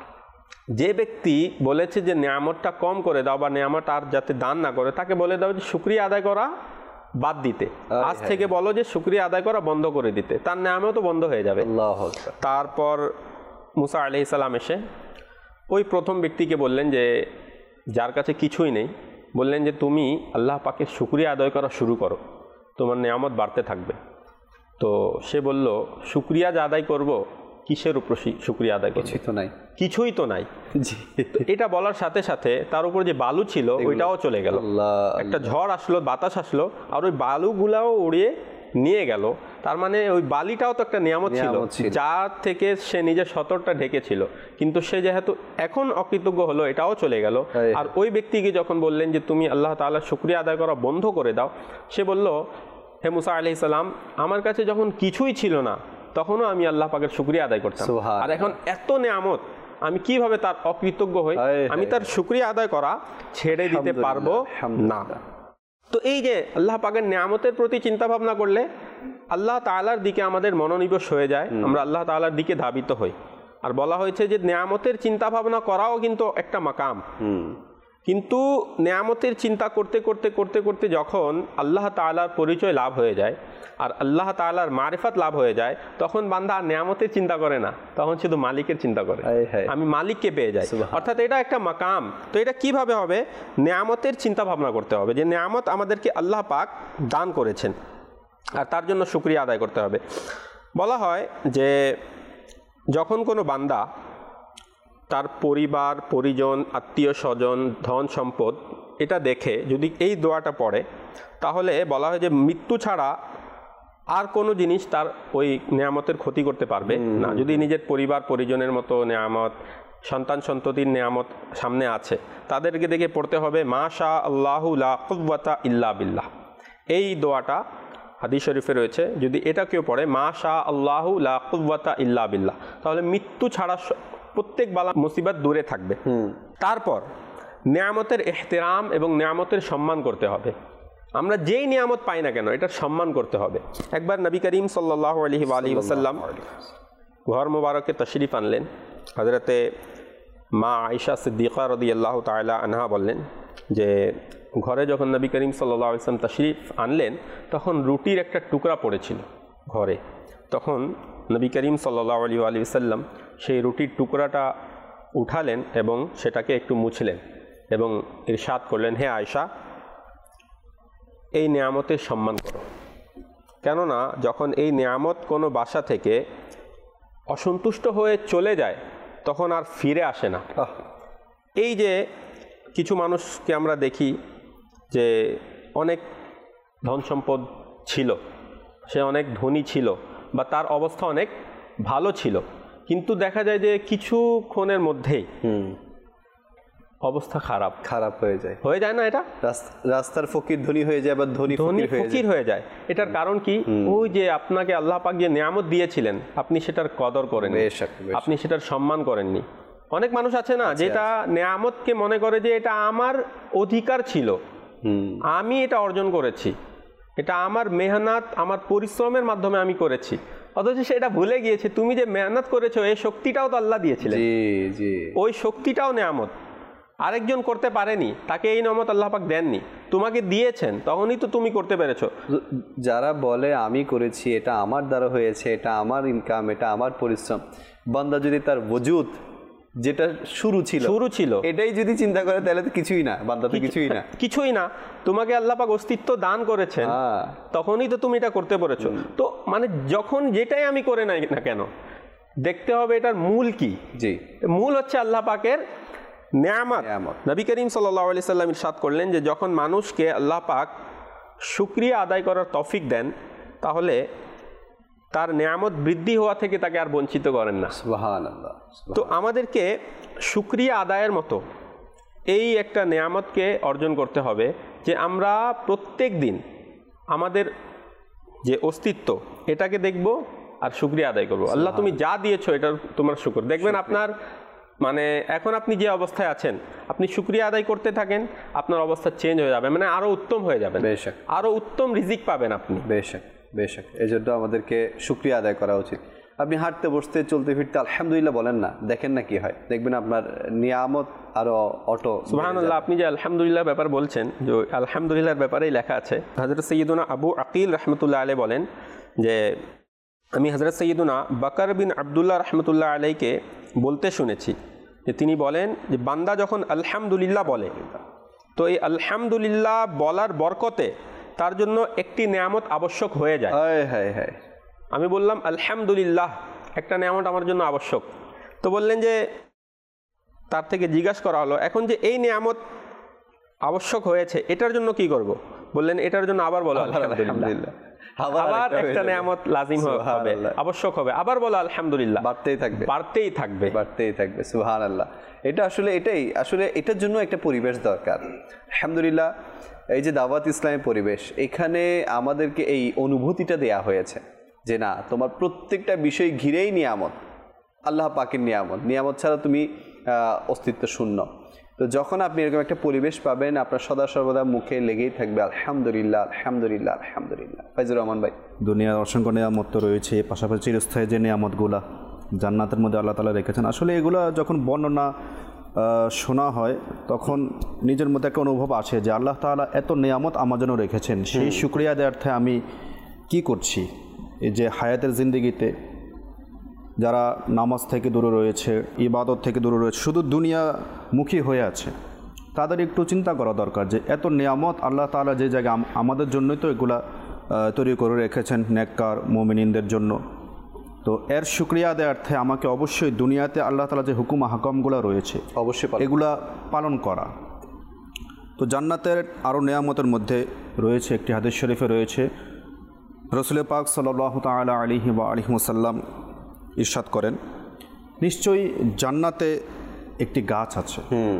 যে ব্যক্তি বলেছে যে নিয়ামতটা কম করে দাও বা নিয়ামত আর যাতে দান না করে, তাকে বলে দাও যে শুকরিয়া আদায় করা বাদ দিতে, আজ থেকে বলো যে শুকরিয়া আদায় করা বন্ধ করে দিতে, তার নিয়ামতও বন্ধ হয়ে যাবে। আল্লাহু আকবার। তারপর মুসা আলাইহিস সালাম এসে ওই প্রথম ব্যক্তিকে বললেন যে যার কাছে কিছুই নেই, বললেন যে তুমি আল্লাহ পাকের শুকরিয়া আদায় করা শুরু করো, তোমার নিয়ামত বাড়তে থাকবে। তো সে বলল, শুকরিয়া যে আদায় করব, কিসের উপর শুকরিয়া আদায় করব? কিছুই তো নাই, কিছুই তো নাই। জি, এটা বলার সাথে সাথে তার উপর যে বালু ছিল ওইটাও চলে গেল, একটা ঝড় আসলো, বাতাস আসলো, আর ওই বালুগুলাও উড়িয়ে নিয়ে গেল। তার মানে ওই বালিটাও তো একটা নিয়ামত ছিল, যার থেকে সে নিজের সতরটা ঢেকেছিল, কিন্তু সে যেহেতু এখন অকৃতজ্ঞ হলো এটাও চলে গেল। আর ওই ব্যক্তিকে যখন বললেন যে তুমি আল্লাহ তাআলার শুকরিয়া আদায় করা বন্ধ করে দাও, সে বলল, হে মুসা আলাইহিস সালাম, আমার কাছে যখন কিছুই ছিল না তখনও আমি আল্লাহ পাকের শুকরিয়া আদায় করতাম, আর এখন এত নিয়ামত আমি কিভাবে তার অকৃতজ্ঞ হই? আমি তার শুকরিয়া আদায় করা ছেড়ে দিতে পারবো না। তো এই যে আল্লাহ পাকের নিয়ামতের প্রতি চিন্তা ভাবনা করলে আল্লাহ তাআলার দিকে আমাদের মনোনিবেশ হয়ে যায়, আমরা আল্লাহ তাআলার দিকে ধাবিত হই। আর বলা হয়েছে যে নিয়ামতের চিন্তা ভাবনা করাও কিন্তু একটা মাকাম, কিন্তু নিয়ামতের চিন্তা করতে করতে করতে করতে যখন আল্লাহ তাআলার পরিচয় লাভ হয়ে যায় আর আল্লাহ তাআলার মারিফাত লাভ হয়ে যায়, তখন বান্দা আর নিয়ামতের চিন্তা করে না, তখন শুধু মালিকের চিন্তা করে, আমি মালিককে পেয়ে যাই। অর্থাৎ এটা একটা মাকাম। তো এটা কিভাবে হবে? নিয়ামতের চিন্তা ভাবনা করতে হবে যে নিয়ামত আমাদেরকে আল্লাহ পাক দান করেছেন, আর তার জন্য শুকরিয়া আদায় করতে হবে। বলা হয় যে যখন কোনো বান্দা তার পরিবার, পরিজন, আত্মীয় স্বজন, ধন সম্পদ এটা দেখে যদি এই দোয়াটা পড়ে, তাহলে বলা হয় যে মৃত্যু ছাড়া আর কোনো জিনিস তার ওই নিয়ামতের ক্ষতি করতে পারবে না। যদি নিজের পরিবার পরিজনের মতো নিয়ামত, সন্তান সন্ততির নিয়ামত সামনে আছে, তাদেরকে দেখে পড়তে হবে মা শা আল্লাহু লা কুওয়াতা ইল্লা বিল্লাহ। এই দোয়াটা হাদিস শরীফে রয়েছে, যদি এটা কেউ পড়ে মা শা আল্লাহু লা কুওয়াতা ইল্লা বিল্লাহ, তাহলে মৃত্যু ছাড়া প্রত্যেক বালা মুসিবত দূরে থাকবে। তারপর নিয়ামতের ইহতিরাম এবং নিয়ামতের সম্মান করতে হবে। আমরা যেই নিয়ামত পাই না কেন এটার সম্মান করতে হবে। একবার নবী করিম সাল্লাল্লাহু আলাইহি ওয়া আলিহি ওয়াসাল্লাম ঘর মোবারকে তশরিফ আনলেন। হযরতে মা আয়েশা সিদ্দিকা রাদিয়াল্লাহু তাআলা আনহা বললেন যে ঘরে যখন নবী করিম সাল্লাল্লাহু আলাইহি ওয়াসাল্লাম তশরিফ আনলেন, তখন রুটির একটা টুকরা পড়েছিল ঘরে। তখন নবী করিম সাল্লাল্লাহু আলাইহি ওয়া আলিহি ওয়াসাল্লাম সেই রুটির টুকরাটা উঠালেন এবং সেটাকে একটু মুছলেন এবং ইরশাদ করলেন, হে আয়েশা, এই নিয়ামতের সম্মান করো, কেননা যখন এই নিয়ামত কোনো বাসা থেকে অসন্তুষ্ট হয়ে চলে যায় তখন আর ফিরে আসে না। এই যে কিছু মানুষকে আমরা দেখি যে অনেক ধন সম্পদ ছিল, সে অনেক ধনী ছিল বা তার অবস্থা অনেক ভালো ছিল, কিন্তু দেখা যায় যে কিছুক্ষণের মধ্যেই অবস্থা খারাপ খারাপ হয়ে যায় হয়ে যায় না? এটা রাস্তার ফকির ধনী হয়ে যায় বা ধনী ফকির হয়ে যায়। এটার কারণ কি? ওই যে আপনাকে আল্লাহ পাক যে নিয়ামত দিয়েছিলেন আপনি সেটার কদর করেন, আপনি সেটার সম্মান করেননি। অনেক মানুষ আছে না যেটা নিয়ামতকে মনে করে যে এটা আমার অধিকার ছিল, আমি এটা অর্জন করেছি, এটা আমার মেহনত, আমার পরিশ্রমের মাধ্যমে আমি করেছি, অথচ সেটা ভুলে গিয়েছে তুমি যে মেহনত করেছো এই শক্তিটাও তো আল্লাহ দিয়েছিলেন। ওই শক্তিটাও নিয়ামত, আরেকজন করতে পারেনি, তাকে এই নিয়ামত আল্লাহ পাক দেননি, তোমাকে দিয়েছেন, তখনই তো তুমি করতে পেরেছো। যারা বলে আমি করেছি, এটা আমার দ্বারা হয়েছে, এটা আমার ইনকাম, এটা আমার পরিশ্রম, বান্দা যদি তার ওজুদ যেটা শুরু ছিল শুরু ছিল এটাই যদি চিন্তা করে তাহলে তো কিছুই না, বান্দা তো কিছুই না কিছুই না। তোমাকে আল্লাহ পাক অস্তিত্ব দান করেছেন, তখনই তো তুমি এটা করতে পেরেছো। তো মানে যখন যেটাই আমি করে নাই না কেন দেখতে হবে এটার মূল কি। জি, মূল হচ্ছে আল্লাহ পাকের নিয়ামত। নবী করিম সাল্লাল্লাহু আলাইহি সাল্লাম ইরশাদ করলেন যে যখন মানুষকে আল্লাহ পাক শুকরিয়া আদায় করার তৌফিক দেন তাহলে তার নিয়ামত বৃদ্ধি হওয়া থেকে তাকে আর বঞ্চিত করেন না। সুবহানাল্লাহ। তো আমাদেরকে শুকরিয়া আদায়ের মতো এই একটা নিয়ামতকে অর্জন করতে হবে যে আমরা প্রত্যেক দিন আমাদের যে অস্তিত্ব এটাকে দেখব আর শুকরিয়া আদায় করব। আল্লাহ তুমি যা দিয়েছো এটার তোমার শুকর। দেখবেন আপনার মানে এখন আপনি যে অবস্থায় আছেন আপনি শুকরিয়া আদায় করতে থাকেন, আপনার অবস্থা চেঞ্জ হয়ে যাবে, মানে আরো উত্তম হয়ে যাবে, আরো উত্তম রিজিক পাবেন আপনি। বেশক বেশক এই জন্য আমাদেরকে শুকরিয়া আদায় করা উচিত। আপনি হাঁটতে বসতে চলতে ফিরতে আলহামদুলিল্লাহ বলেন না, দেখেন না কি হয়, দেখবেন আপনার নিয়ামত আরো অটো। সুবহানাল্লাহ। আপনি যে আলহামদুলিল্লাহ ব্যাপার বলছেন, যে আলহামদুলিল্লাহর ব্যাপারেই লেখা আছে, হযরত সৈয়দুনা আবু আকিল রহমতুল্লাহ আলাইহি বলেন যে আমি হযরত সৈয়দুনা বকর বিন আবদুল্লাহ রহমতুল্লাহ আলাইহিকে বলতে শুনেছি যে তিনি বলেন যে বান্দা যখন আলহামদুলিল্লাহ বলে তো এই আলহামদুলিল্লাহ বলার বরকতে তার জন্য একটি নিয়ামত আবশ্যক হয়ে যায়। আমি বললাম আলহামদুলিল্লাহ, একটা নিয়ামত আমার জন্য আবশ্যক। তো বললেন যে তার থেকে জিজ্ঞাসা করা হলো এখন যে এই নিয়ামত আবশ্যক হয়েছে এটার জন্য কি করব? বললেন এটার জন্য আবার বলো আলহামদুলিল্লাহ। আবার একটা নিয়ামত লাজিম হবে, আবশ্যক হবে, আবার বলো আলহামদুলিল্লাহ, বাড়তেই থাকবে বাড়তেই থাকবে বাড়তেই থাকবে সুবহানাল্লাহ। এটা আসলে এটাই আসলে এটার জন্য একটা পরিবেশ দরকার। আলহামদুলিল্লাহ, এই যে দাওয়াত ইসলামের পরিবেশ, এখানে আমাদেরকে এই অনুভূতিটা দেয়া হয়েছে যে না, তোমার প্রত্যেকটা বিষয় ঘিরেই নিয়ামত, আল্লাহ পাকের নিয়ামত, নিয়ামত ছাড়া তুমি অস্তিত্ব শূন্য। তো যখন আপনি এরকম একটা পরিবেশ পাবেন, আপনার সদা সর্বদা মুখে লেগেই থাকবে আলহামদুলিল্লাহ আলহামদুলিল্লাহ আলহামদুলিল্লাহ। ফাইজুর রহমান ভাই, দুনিয়ার অসংখ্য নিয়ামত তো রয়েছে, পাশাপাশি চিরস্থায়ী যে নিয়ামতগুলা জান্নাতের মধ্যে আল্লাহ তাআলা রেখেছেন, আসলে এগুলা যখন বর্ণনা শোনা হয় তখন নিজের মধ্যে একটা অনুভব আসে যে আল্লাহ তাআলা এত নিয়ামত আমার জন্য রেখেছেন, সেই শুকরিয়া দেওয়ার্থে আমি কি করছি। এই যে হায়াতের জিন্দেগিতে যারা নামাজ থেকে দূরে রয়েছে, ইবাদত থেকে দূরে রয়েছে, শুধু দুনিয়ামুখী হয়ে আছে, তাদের একটু চিন্তা করা দরকার যে এত নিয়ামত আল্লাহ তাআলা যে জায়গায় আমাদের জন্যই তো এগুলা তৈরি করে রেখেছেন নেককার মুমিনদের জন্য। তো এর শুকরিয়া দেওয়ার্থে আমাকে অবশ্যই দুনিয়াতে আল্লাহ তাআলা যে হুকুম হাকামগুলো রয়েছে অবশ্যই এগুলা পালন করা। তো জান্নাতের আরও নিয়ামতের মধ্যে রয়েছে, একটি হাদিস শরীফে রয়েছে, রাসূল পাক সাল্লাল্লাহু তাআলা আলাইহি ওয়া আলিহি ওয়াসাল্লাম ইরশাদ করেন, নিশ্চয়ই জান্নাতে একটি গাছ আছে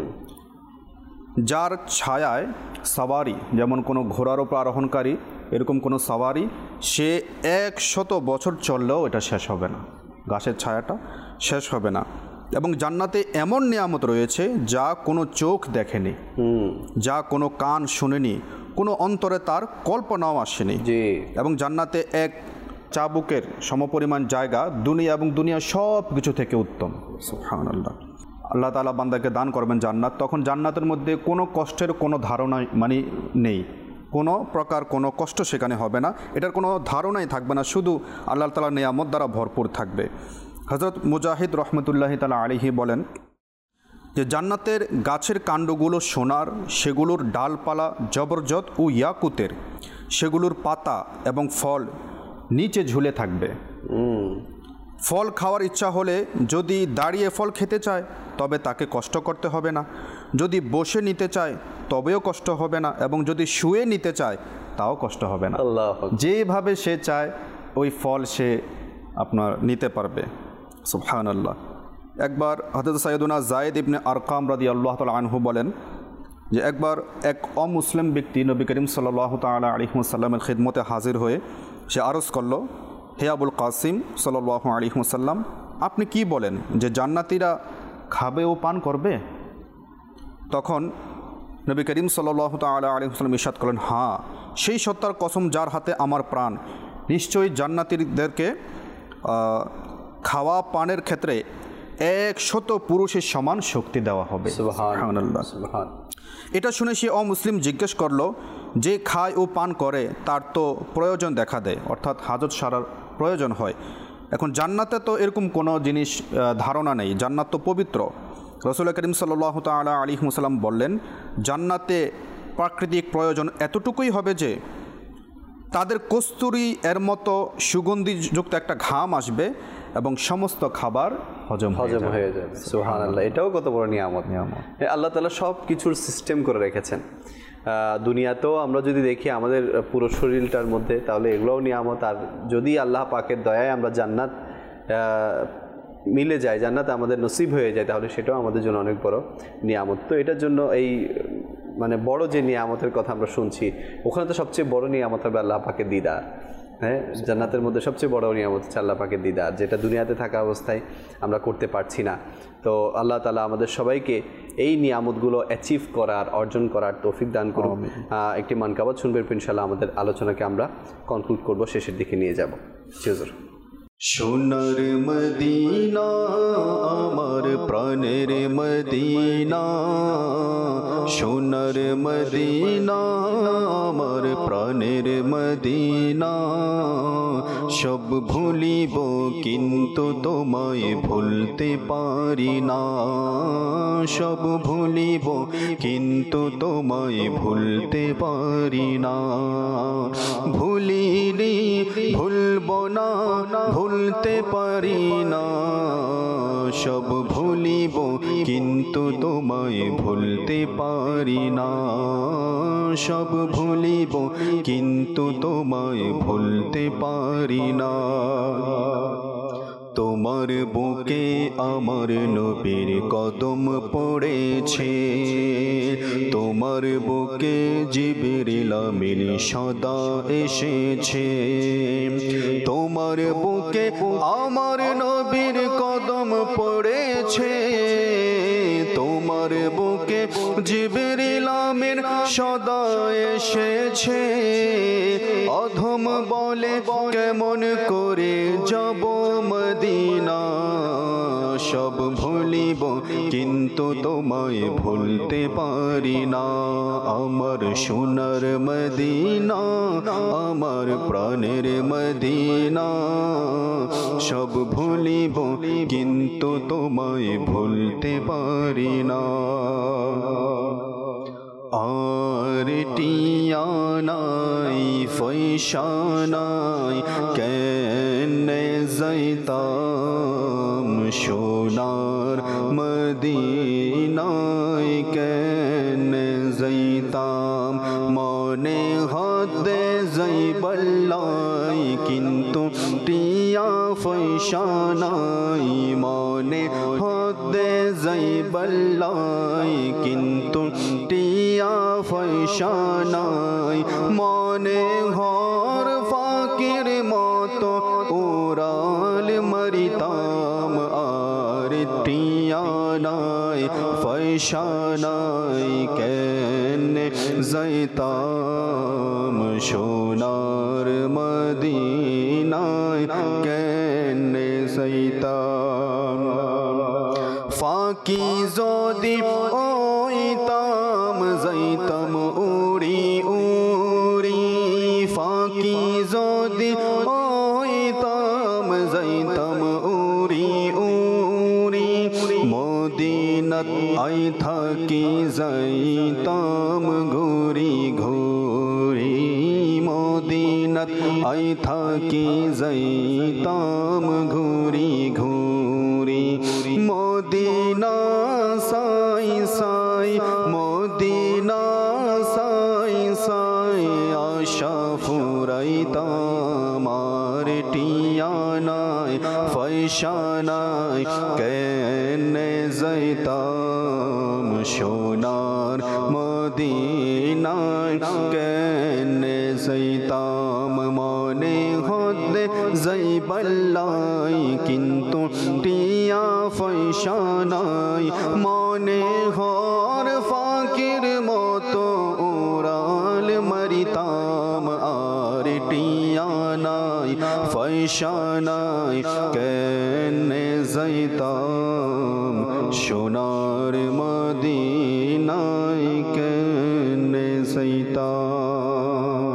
যার ছায়ায় সাওয়ারি, যেমন কোনো ঘোড়ার উপর আরোহণকারী এরকম কোনো সাওয়ারি, সে একশত বছর চললেও এটা শেষ হবে না, গাছের ছায়াটা শেষ হবে না। এবং জান্নাতে এমন নিয়ামত রয়েছে যা কোনো চোখ দেখেনি, যা কোনো কান শুনেনি, কোনো অন্তরে তার কল্পনাও আসেনি। এবং জান্নাতে এক চাবুকের সমপরিমাণ জায়গা দুনিয়া এবং দুনিয়া সব কিছু থেকে উত্তম। সুবহানাল্লাহ। আল্লাহ তাআলা বান্দাকে দান করবেন জান্নাত, তখন জান্নাতের মধ্যে কোনো কষ্টের কোনো ধারণা মানে নেই, কোনো প্রকার কোনো কষ্ট সেখানে হবে না, এটার কোনো ধারণাই থাকবে না, শুধু আল্লাহ তাআলার নিয়ামত দ্বারা ভরপুর থাকবে। হযরত মুজাহিদ রহমতুল্লাহি তাআলা আলাইহি বলেন যে জান্নাতের গাছের কাণ্ডগুলো সোনার, সেগুলোর ডালপালা জবরজত ও ইয়াকুতের, সেগুলোর পাতা এবং ফল নিচে ঝুলে থাকবে। ফল খাওয়ার ইচ্ছা হলে যদি দাঁড়িয়ে ফল খেতে চায় তবে তাকে কষ্ট করতে হবে না, যদি বসে নিতে চায় তবেও কষ্ট হবে না, এবং যদি শুয়ে নিতে চায় তাও কষ্ট হবে না। যেভাবে সে চায় ওই ফল সে আপনার নিতে পারবে। সুবহানাল্লাহ। একবার হযরত সাইয়্যিদুনা যায়েদ ইবনে আরকাম রাদিয়াল্লাহু তাআলা আনহু বলেন যে একবার এক অমুসলিম ব্যক্তি নবী করিম সাল্লাল্লাহু তাআলা আলাইহি ওয়াসাল্লামের খিদমতে হাজির হয়ে সে আরজ করল, হে আবুল কাসিম সাল্লাল্লাহু আলাইহি ওয়াসাল্লাম, আপনি কি বলেন যে জান্নাতীরা খাবে ও পান করবে? তখন নবী করিম সাল্লাল্লাহু তাআলা আলাইহি ওয়াসাল্লাম ইরশাদ করলেন, হ্যাঁ, সেই সত্তার কসম যার হাতে আমার প্রাণ, নিশ্চয়ই জান্নাতীদেরকে খাওয়া পানের ক্ষেত্রে একশত পুরুষের সমান শক্তি দেওয়া হবে। সুবহানাল্লাহ। এটা শুনে সে অমুসলিম জিজ্ঞেস করলো, যে খায় ও পান করে তার তো প্রয়োজন দেখা দেয়, অর্থাৎ হাজত সারার প্রয়োজন হয়। এখন জান্নাতে তো এরকম কোনো জিনিস ধারণা নেই, জান্নাত তো পবিত্র। রাসূল করিম সাল্লাল্লাহু তাআলা আলাইহি ওয়াসাল্লাম বললেন, জান্নাতে প্রাকৃতিক প্রয়োজন এতটুকুই হবে যে তাদের কস্তুরি এর মতো সুগন্ধিযুক্ত একটা ঘাম আসবে এবং সমস্ত খাবার হজম হজম হয়ে যাবে। সুবহানাল্লাহ। এটাও কত বড় নিয়ামত। নিয়ামত আল্লাহ তাআলা সব কিছুর সিস্টেম করে রেখেছেন। দুনিয়াতেও আমরা যদি দেখি আমাদের পুরো শরীরটার মধ্যে, তাহলে এগুলোও নিয়ামত। আর যদি আল্লাহ পাকের দয়ায় আমরা জান্নাত মিলে যায়, জান্নাত আমাদের নসিব হয়ে যায়, তাহলে সেটাও আমাদের জন্য অনেক বড় নিয়ামত। তো এটার জন্য এই মানে বড় যে নিয়ামতের কথা আমরা শুনছি, ওখানে তো সবচেয়ে বড় নিয়ামত হবে আল্লাহ পাকের দিদার। হ্যাঁ, জান্নাতের মধ্যে সবচেয়ে বড় নিয়ামত হচ্ছে আল্লাহ পাকের দিদার, যেটা দুনিয়াতে থাকা অবস্থায় আমরা করতে পারছি না। তো আল্লাহ তাআলা আমাদের সবাইকে এই নিয়ামতগুলো অ্যাচিভ করার, অর্জন করার তৌফিক দান করুন। একটি মানকাবাত শুনবেন ইনশাআল্লাহ, আমাদের আলোচনাকে আমরা কনক্লুড করব, শেষের দিকে নিয়ে যাব। হুজুর। সোনার মদিনা আমার প্রাণের মদিনা, সোনার মদিনা আমার প্রাণের মদিনা, সব ভুলিব কিন্তু তোমায় ভুলতে পারি না, সব ভুলিব কিন্তু তোমায় ভুলতে পারি না, ভুলিনি ভুলব না ভুলতে পারি না, সব ভুলিব কিন্তু তোমায় ভুলতে পারি না, সব ভুলিব কিন্তু তোমায় ভুলতে পারি না। তোমার বুকে আমার নবীর কদম পড়েছে, তোমার বুকে জিবরিল আমিন সদা এসেছে। তোমার বুকে আমার নবীর কদম পড়েছে, তোমার বুকে জিবরিল আমিন সদা এসেছে। অধম বলে কেমন করে যাব মদিনা, সব ভুলিব কিন্তু তোমায় ভুলতে পারি না। আমার সোনার মদিনা, আমার প্রাণের মদিনা, সব ভুলিব কিন্তু তোমায় ভুলতে পারি না। আর টিয়া নাই পয়সা নাই কেনে যাইতাম সোনার মদিনায়, কেনে যাইতাম মনে হতে যাইবাল্লাই কিন্তু টিয়া পয়সা নাই, মনে হতে যাইবাল্লাই কিন্তু টিয়া পয়সা নাই। মনে ঘর ফাকির মতো উড়াল মরিতাম, আর টিয়া নাই পয়সা নাই কেনে যাইতাম সোনার মদিনায়, কেনে যাইতাম। ফাঁকি যদি ওইতাম যাইতাম উড়ি উড়ি, ফাঁকি যদি ওইতাম যাইতাম উড়ি উড়ি। মদিনাত আই থাকি যাইতাম ঘুরি ঘুরি, মদিনাত আই থাকি যাইতাম ঘুরি ঘুরি। মদিনা সাই সাই, মদিনা সাই সাই আশা ফুরাইতাম, আর টিয়া নাই পয়সা নাই কেনে যাইতাম সোনার মদিনায়, কেনে যাইতাম মনে হতে যাইবাল্লাই কিন্তু টিয়া পয়সা নাই। মনে ঘর ফাকির মতো উড়াল মরিতাম, আর টিয়া নাই পয়সা নাই কেনে যাইতাম সোনার মদিনায়, কেনে যাইতাম।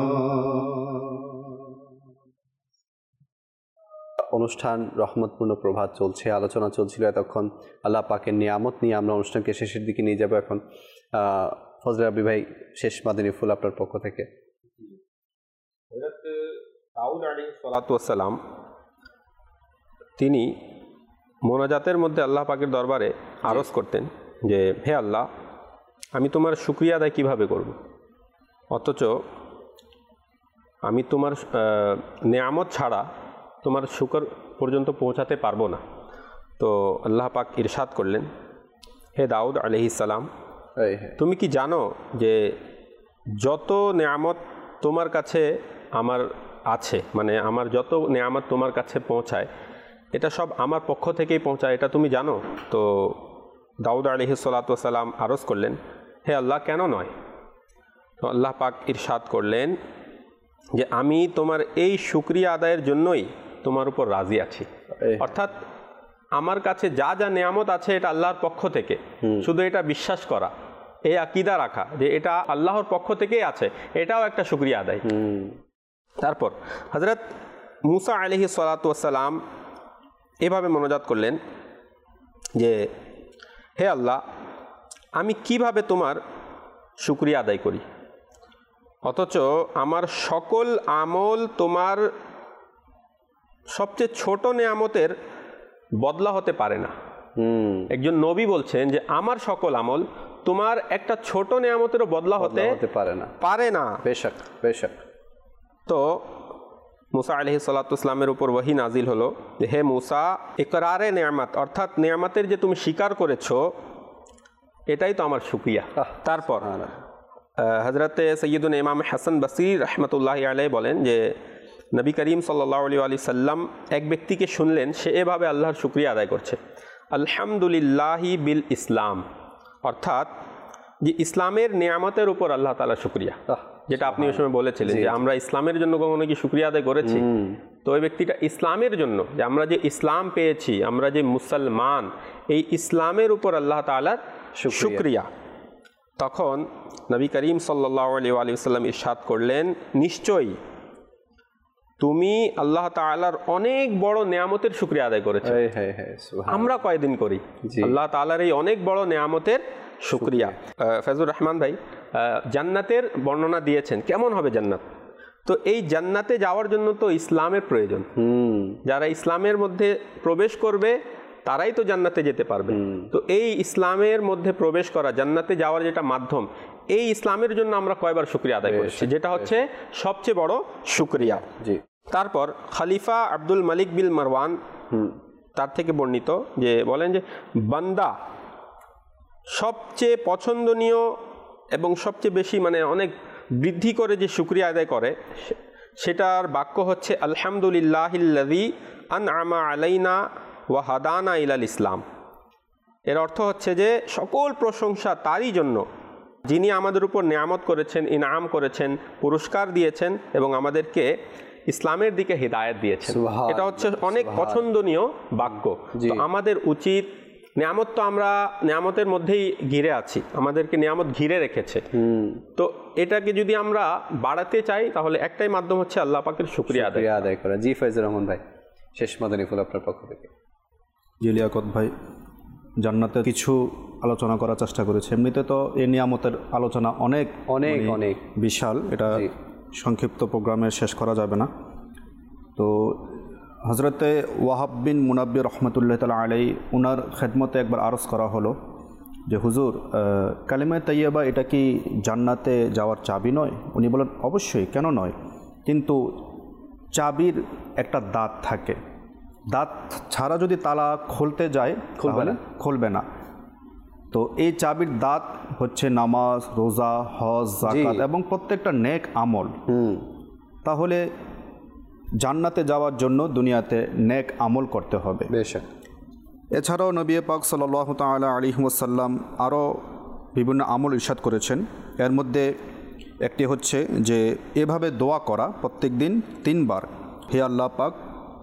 অনুষ্ঠান রহমতপূর্ণ প্রভাত চলছে, আলোচনা চলছিল এতক্ষণ আল্লাহ পাকের নিয়ামত নিয়ে। আমরা অনুষ্ঠানকে শেষের দিকে নিয়ে যাব এখন। ফজলে রাব্বি ভাই, শেষ মাদানী ফুল আপনার পক্ষ থেকে। হযরত দাউদ আলাইহিস সালাতু ওয়াস সালাম তিনি মোনাজাতের মধ্যে আল্লাহ পাকের দরবারে আরজ করতেন যে হে আল্লাহ, আমি তোমার শুকরিয়া আদায় কীভাবে করব, অথচ আমি তোমার নেয়ামত ছাড়া তোমার শুকর পর্যন্ত পৌঁছাতে পারবো না। তো আল্লাহ পাক ইরশাদ করলেন, হে দাউদ আলাইহিস সালাম, তুমি কি জানো যে যত নেয়ামত তোমার কাছে আমার আছে, মানে আমার যত নেয়ামত তোমার কাছে পৌঁছায় এটা সব আমার পক্ষ থেকেই পৌঁছায়, এটা তুমি জানো? তো দাউদ আলাইহিস সালাতু ওয়াস সালাম আরজ করলেন, হে আল্লাহ, কেন নয়? তো আল্লাহ পাক ইরশাদ করলেন যে আমি তোমার এই শুকরিয়া আদায়ের জন্যই তোমার উপর রাজি আছি। অর্থাৎ আমার কাছে যা যা নেয়ামত আছে এটা আল্লাহর পক্ষ থেকে, শুধু এটা বিশ্বাস করা, এই আকীদা রাখা যে এটা আল্লাহর পক্ষ থেকেই আছে, এটাও একটা শুকরিয়া আদায়। তারপর হযরত মুসা আলাইহিস সালাতু ওয়াস সালাম এভাবে মোনাজাত করলেন যে হে আল্লাহ, আমি কিভাবে তোমার শুকরিয়া আদায় করি, অথচ আমার সকল আমল তোমার সবচেয়ে ছোট নেয়ামতের বদলা হতে পারে না। একজন নবী বলছেন যে আমার সকল আমল তোমার একটা ছোট নেয়ামতেরও বদলা হতে হতে পারে না পারে না বেশক বেশক। তো মুসা আলাইহিস সালাতু ইসলামের উপর ওয়াহি নাজিল হলো যে হে মুসা, ইকরারে নেয়ামত অর্থাৎ নেয়ামতের যে তুমি স্বীকার করেছো এটাই তো আমার শুকরিয়া। তারপর হযরতে সৈয়দুনা ইমাম হাসান বসরি রহমতুল্লাহি আলাইহি বলেন যে নবী করিম সাল্লাল্লাহু আলাইহি ওয়াসাল্লাম এক ব্যক্তিকে শুনলেন সে এভাবে আল্লাহর শুকরিয়া আদায় করছে, আলহামদুলিল্লাহি বিল ইসলাম, অর্থাৎ যে ইসলামের নিয়ামতের উপর আল্লাহ তাআলা শুকরিয়া, যেটা আপনি ওই সময় বলেছিলেন যে আমরা ইসলামের জন্য কখনো কি শুকরিয়া আদায় করেছি। তো ওই ব্যক্তিটা ইসলামের জন্য, যে আমরা যে ইসলাম পেয়েছি, আমরা যে মুসলমান, এই ইসলামের উপর আল্লাহ তাআলার শুকরিয়া। তখন নবী করিম সাল্লাল্লাহু আলাইহি ওয়াসাল্লাম ইরশাদ করলেন, নিশ্চয়ই তুমি আল্লাহ তাআলার অনেক বড় নিয়ামতের শুকরিয়া আদায় করেছো। আমরা কয়দিন করি আল্লাহ তাআলার এই অনেক বড় নিয়ামতের শুকরিয়া। ফয়জুর রহমান ভাই জান্নাতের বর্ণনা দিয়েছেন, কেমন হবে জান্নাত। তো এই জান্নাতে যাওয়ার জন্য তো ইসলামের প্রয়োজন। যারা ইসলামের মধ্যে প্রবেশ করবে তারাই তো জান্নাতে যেতে পারবে। তো এই ইসলামের মধ্যে প্রবেশ করা, জান্নাতে যাওয়ার যেটা মাধ্যম, এই ইসলামের জন্য আমরা কয়বার শুকরিয়া আদায় করছি, যেটা হচ্ছে সবচেয়ে বড় শুকরিয়া। জি। তারপর খলিফা আব্দুল মালিক বিল মারওয়ান তার থেকে বর্ণিত যে বলেন যে বান্দা সবচেয়ে পছন্দনীয় এবং সবচেয়ে বেশি মানে অনেক বৃদ্ধি করে যে শুকরিয়া আদায় করে সেটার বাক্য হচ্ছে আলহামদুলিল্লাহিল্লাযী আনআমা আলাইনা ওয়া হাদানা ইলাল ইসলাম। এর অর্থ হচ্ছে যে সকল প্রশংসা তারই জন্য যিনি আমাদের উপর নিয়ামত করেছেন, ইনাম করেছেন, পুরস্কার দিয়েছেন এবং আমাদেরকে ইসলামের দিকে হিদায়াত দিয়েছেন। এটা হচ্ছে অনেক পছন্দনীয় বাক্য। তো আমাদের উচিত, নিয়ামত তো আমরা নিয়ামতের মধ্যেই ঘিরে আছি, আমাদেরকে নিয়ামত ঘিরে রেখেছে, তো এটাকে যদি আমরা বাড়াতে চাই তাহলে একটাই মাধ্যম হচ্ছে আল্লাহ পাকের শুকরিয়া আদায় করা। জি ফয়জুর রহমান ভাই, শেষ মাদানী ফুল আপনার পক্ষ থেকে। জি লিয়াকত ভাই, জান্নাতের কিছু আলোচনা করার চেষ্টা করেছে। এমনিতে তো এই নিয়ামতের আলোচনা অনেক অনেক অনেক বিশাল, এটা সংক্ষিপ্ত প্রোগ্রামে শেষ করা যাবে না। তো হজরতে ওয়াহাব বিন মুনাব্বির রহমতুল্লাহ তাআলা আলাইহি উনার খেদমতে একবার আরজ করা হলো যে হুজুর, কালিমা তাইয়্যিবা এটা কি জান্নাতে যাওয়ার চাবি নয়? উনি বলেন অবশ্যই, কেন নয়, কিন্তু চাবির একটা দাঁত থাকে, দাঁত ছাড়া যদি তালা খুলতে যায় খুলবে না খুলবে না তো এই চাবির দাঁত হচ্ছে নামাজ, রোজা, হজ, যাকাত এবং প্রত্যেকটা নেক আমল। তাহলে জান্নাতে যাওয়ার জন্য দুনিয়াতে নেক আমল করতে হবে। বেশক। এছাড়াও নবী পাক সাল্লাল্লাহু তাআলা আলাইহি ওয়াসাল্লাম আরও বিভিন্ন আমল ইরশাদ করেছেন। এর মধ্যে একটি হচ্ছে যে এভাবে দোয়া করা প্রত্যেক দিন তিনবার, হে আল্লাহ পাক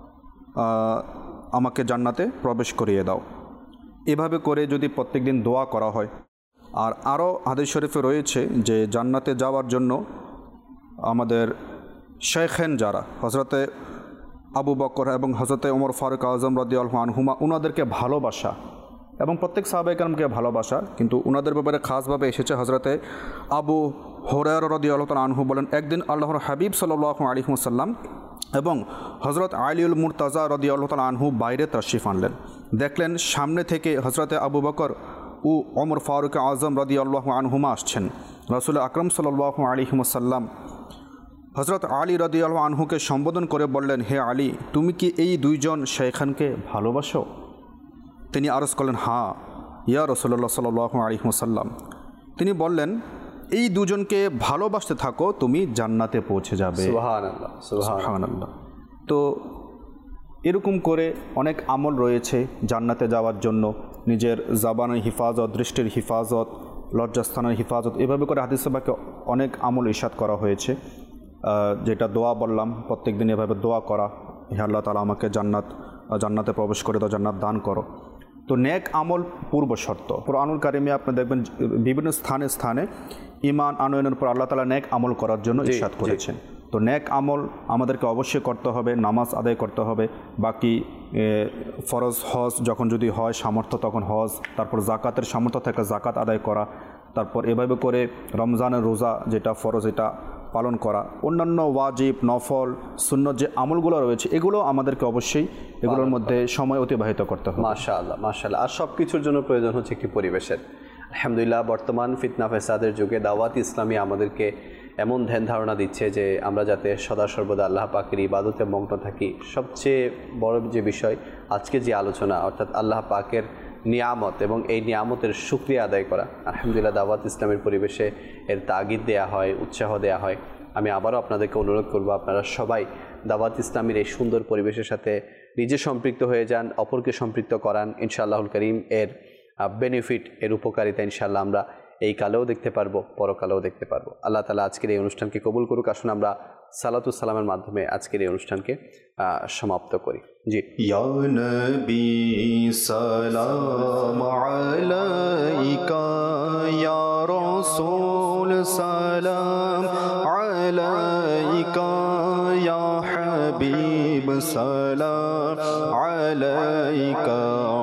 আমাকে জান্নাতে প্রবেশ করিয়ে দাও। এভাবে করে যদি প্রত্যেক দিন দোয়া করা হয়। আর আরও হাদিস শরীফে রয়েছে যে জান্নাতে যাওয়ার জন্য আমাদের শেখেন যারা, হজরতে আবু বকর এবং হজরতে ওমর ফারুক আজম রাদিয়াল্লাহু আনহুমা, ওনাদেরকে ভালোবাসা এবং প্রত্যেক সাহাবায়ে কেরামকে ভালোবাসা, কিন্তু ওনাদের ব্যাপারে খাসভাবে এসেছে হজরতে আবু হুরায়রা রাদিয়াল্লাহু তাআলা আনহু বলেন, একদিন আল্লাহর হাবিব সাল্লাল্লাহু আলাইহি ওয়াসাল্লাম এবং হজরত আলীউল মুরতাজা রাদিয়াল্লাহু তাআলা আনহু বাইরে তাশরিফ আনলেন। দেখলেন সামনে থেকে হজরতে আবু বকর ও ওমর ফারুক আজম রাদিয়াল্লাহু আনহুমা আসছেন। রাসূল আকরাম সাল্লাল্লাহু আলাইহি ওয়াসাল্লাম হজরত আলী রাদিয়াল্লাহু আনহুকে সম্বোধন করে বললেন, হে আলী, তুমি কি এই দুইজন শাইখানকে ভালোবাসো? তিনি আরজ করলেন, হ্যাঁ ইয়া রাসূলুল্লাহ সাল্লাল্লাহু আলাইহি ওয়াসাল্লাম। তিনি বললেন, এই দুজনকে ভালোবাসতে থাকো, তুমি জান্নাতে পৌঁছে যাবে। সুবহানাল্লাহ সুবহানাল্লাহ। তো এরকম করে অনেক আমল রয়েছে জান্নাতে যাওয়ার জন্য, নিজের জবানের হিফাজত, দৃষ্টির হিফাজত, লজ্জাস্থানের হিফাজত, এভাবে করে হাদিসে পাকে অনেক আমল ইরশাদ করা হয়েছে। যেটা দোয়া বললাম, প্রত্যেক দিন এভাবে দোয়া করা, হে আল্লাহ তাআলা আমাকে জান্নাত জান্নাতে প্রবেশ করে দাও, জান্নাত দান করো। তো নেক আমল পূর্ব শর্ত। কুরআনুল কারিমে আপনি দেখবেন বিভিন্ন স্থানে স্থানে ঈমান আনয়নের পর আল্লাহ তাআলা নেক আমল করার জন্য ইরশাদ করেছেন। তো নেক আমল আমাদেরকে অবশ্যই করতে হবে, নামাজ আদায় করতে হবে, বাকি ফরজ হজ যখন যদি হয় সামর্থ্য তখন হজ, তারপর জাকাতের সামর্থ্য থেকে জাকাত আদায় করা, তারপর এভাবে করে রমজানের রোজা যেটা ফরজ এটা পালন করা, অন্যান্য ওয়াজিব নফল সুন্নত যে আমলগুলো রয়েছে এগুলো আমাদেরকে অবশ্যই এগুলোর মধ্যে সময় অতিবাহিত করতে হবে। মাশাআল্লাহ মাশাআল্লাহ। আর সব কিছুর জন্য প্রয়োজন হচ্ছে একটি পরিবেশের। আলহামদুলিল্লাহ, বর্তমান ফিতনা ফেসাদের যুগে দাওয়াত ইসলামী আমাদেরকে এমন ধ্যান ধারণা দিচ্ছে যে আমরা যাতে সদা সর্বদা আল্লাহ পাকের ইবাদতে মগ্ন থাকি। সবচেয়ে বড় যে বিষয় আজকে যে আলোচনা, অর্থাৎ আল্লাহ পাকের নিয়ামত এবং এই নিয়ামতের শুকরিয়া আদায় করা। আলহামদুলিল্লাহ, দাওয়াত ইসলামের পরিবেশে এর তাগিদ দেয়া হয়, উৎসাহ দেয়া হয়। আমি আবারও আপনাদেরকে অনুরোধ করব, আপনারা সবাই দাওয়াত ইসলামের এই সুন্দর পরিবেশের সাথে নিজে সম্পৃক্ত হয়ে যান, অপরকে সম্পৃক্ত করান। ইনশাআল্লাহুল করিম এর বেনিফিট, এর উপকারিতা ইনশাআল্লাহ আমরা এই কালেও দেখতে পারবো, পরকালেও দেখতে পারবো। আল্লাহ তাআলা আজকের এই অনুষ্ঠানকে কবুল করুক। আসুন আমরা সালাতু সালামের মাধ্যমে আজকের এই অনুষ্ঠানকে সমাপ্ত করি। জি। ইয়া নবী সালাম আলাইকা, ইয়া রাসূল সালাম আলাইকা, ইয়া হাবিব সালাম আলাইকা,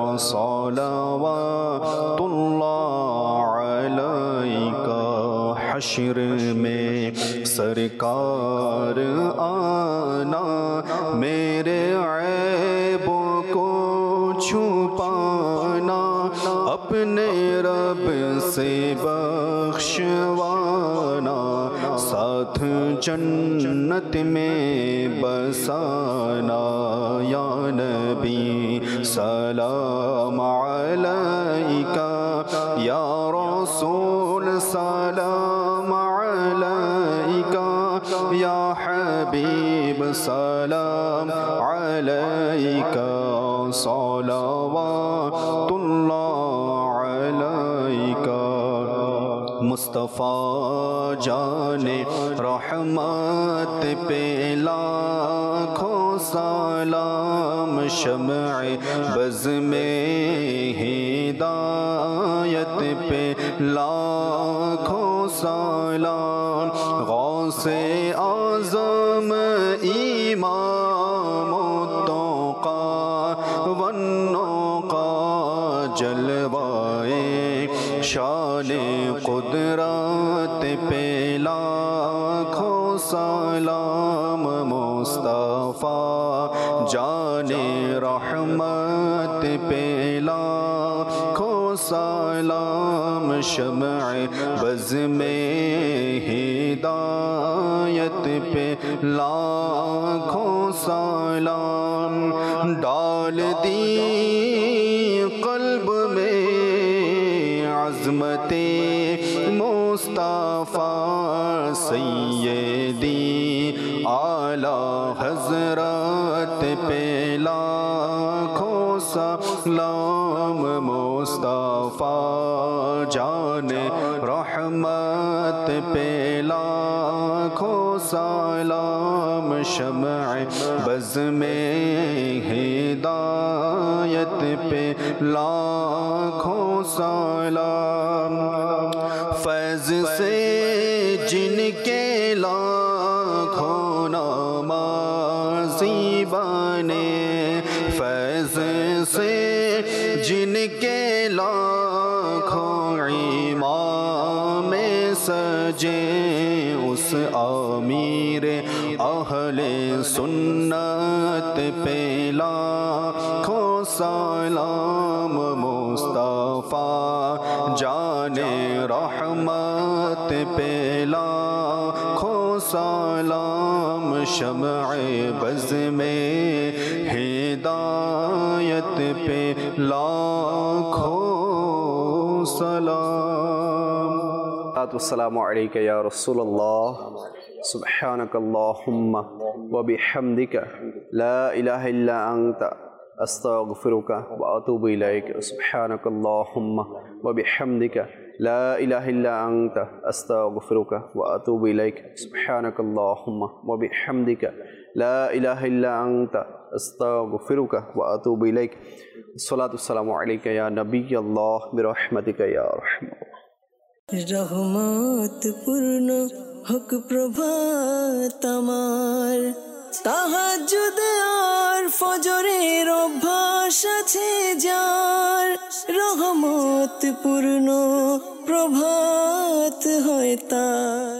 সালাওয়াতুল্লাহ আলাইকা। हश्र में सरकार आना, मेरे ऐबों को छुपाना, अपने रब से बख्शवाना, साथ जन्नत में बसाना। या नबी सलाम अलैका, या रसूल सलाम अलैका, या हबीब सलाम अलैका, सलावतुल्लाह अलैका। मुस्तफ़ा जाने रहमत पे लाखों सलाम, शम्अ बज़ में हिदायत पे लाखों सलाम, गौसे आज़म इमाम मुत्तक़ा वन्नुक़ा, जलवाए शान कुदरत पे लाखों सलाम, मुस्तफ़ा जाने रहमत पे लाखों सलाम, शम्अ बज़ में हिदायत पे लाखों सलाम। डाल दी क़ल्ब में अज़मते मुस्तफ़ा, सैयदी आला हज़रत पे लाखों सलाम, मुस्तफ़ा जाने रहमत पे लाखों सलाम, शम्अ बज़ में हिदायत पे लाखों सलाम। फैज़ से जिनके लाखों नमाज़ी बने, फैज़ से जिनके लाखों इमाम सजे, उस आमीर अहले सुन्नत पे लाखों सलाम, मुस्तफ़ा जाने रहमत पे लाखों सलाम, शम्अ बज़ में हिदायत पे लाखों सलाम। अस्सलामु अलैका या रसूलल्लाह, सुब्हानकल्लाहुम्मा व बिहम्दिका, ला इलाहा इल्ला अंता, अस्तगफिरुका व अतूबु इलैक। सुब्हानकल्लाहुम्मा व बिहम्दिका, ला इलाहा इल्ला अंता, अस्तगफिरुका व अतूबु इलैक। सुब्हानकल्लाहुम्मा व बिहम्दिका, ला इलाहा इल्ला अंता, अस्तगफिरुका व अतूबु इलैक। सलातु सलामु अलैका या नबी अल्लाह बिरहमतिका या रहमान। রহমত পূর্ণ হোক প্রভাত আমার, তাহাজ্জুদে আর ফজরের অভ্যাস আছে যার, রহমত পূর্ণ প্রভাত হয় তার।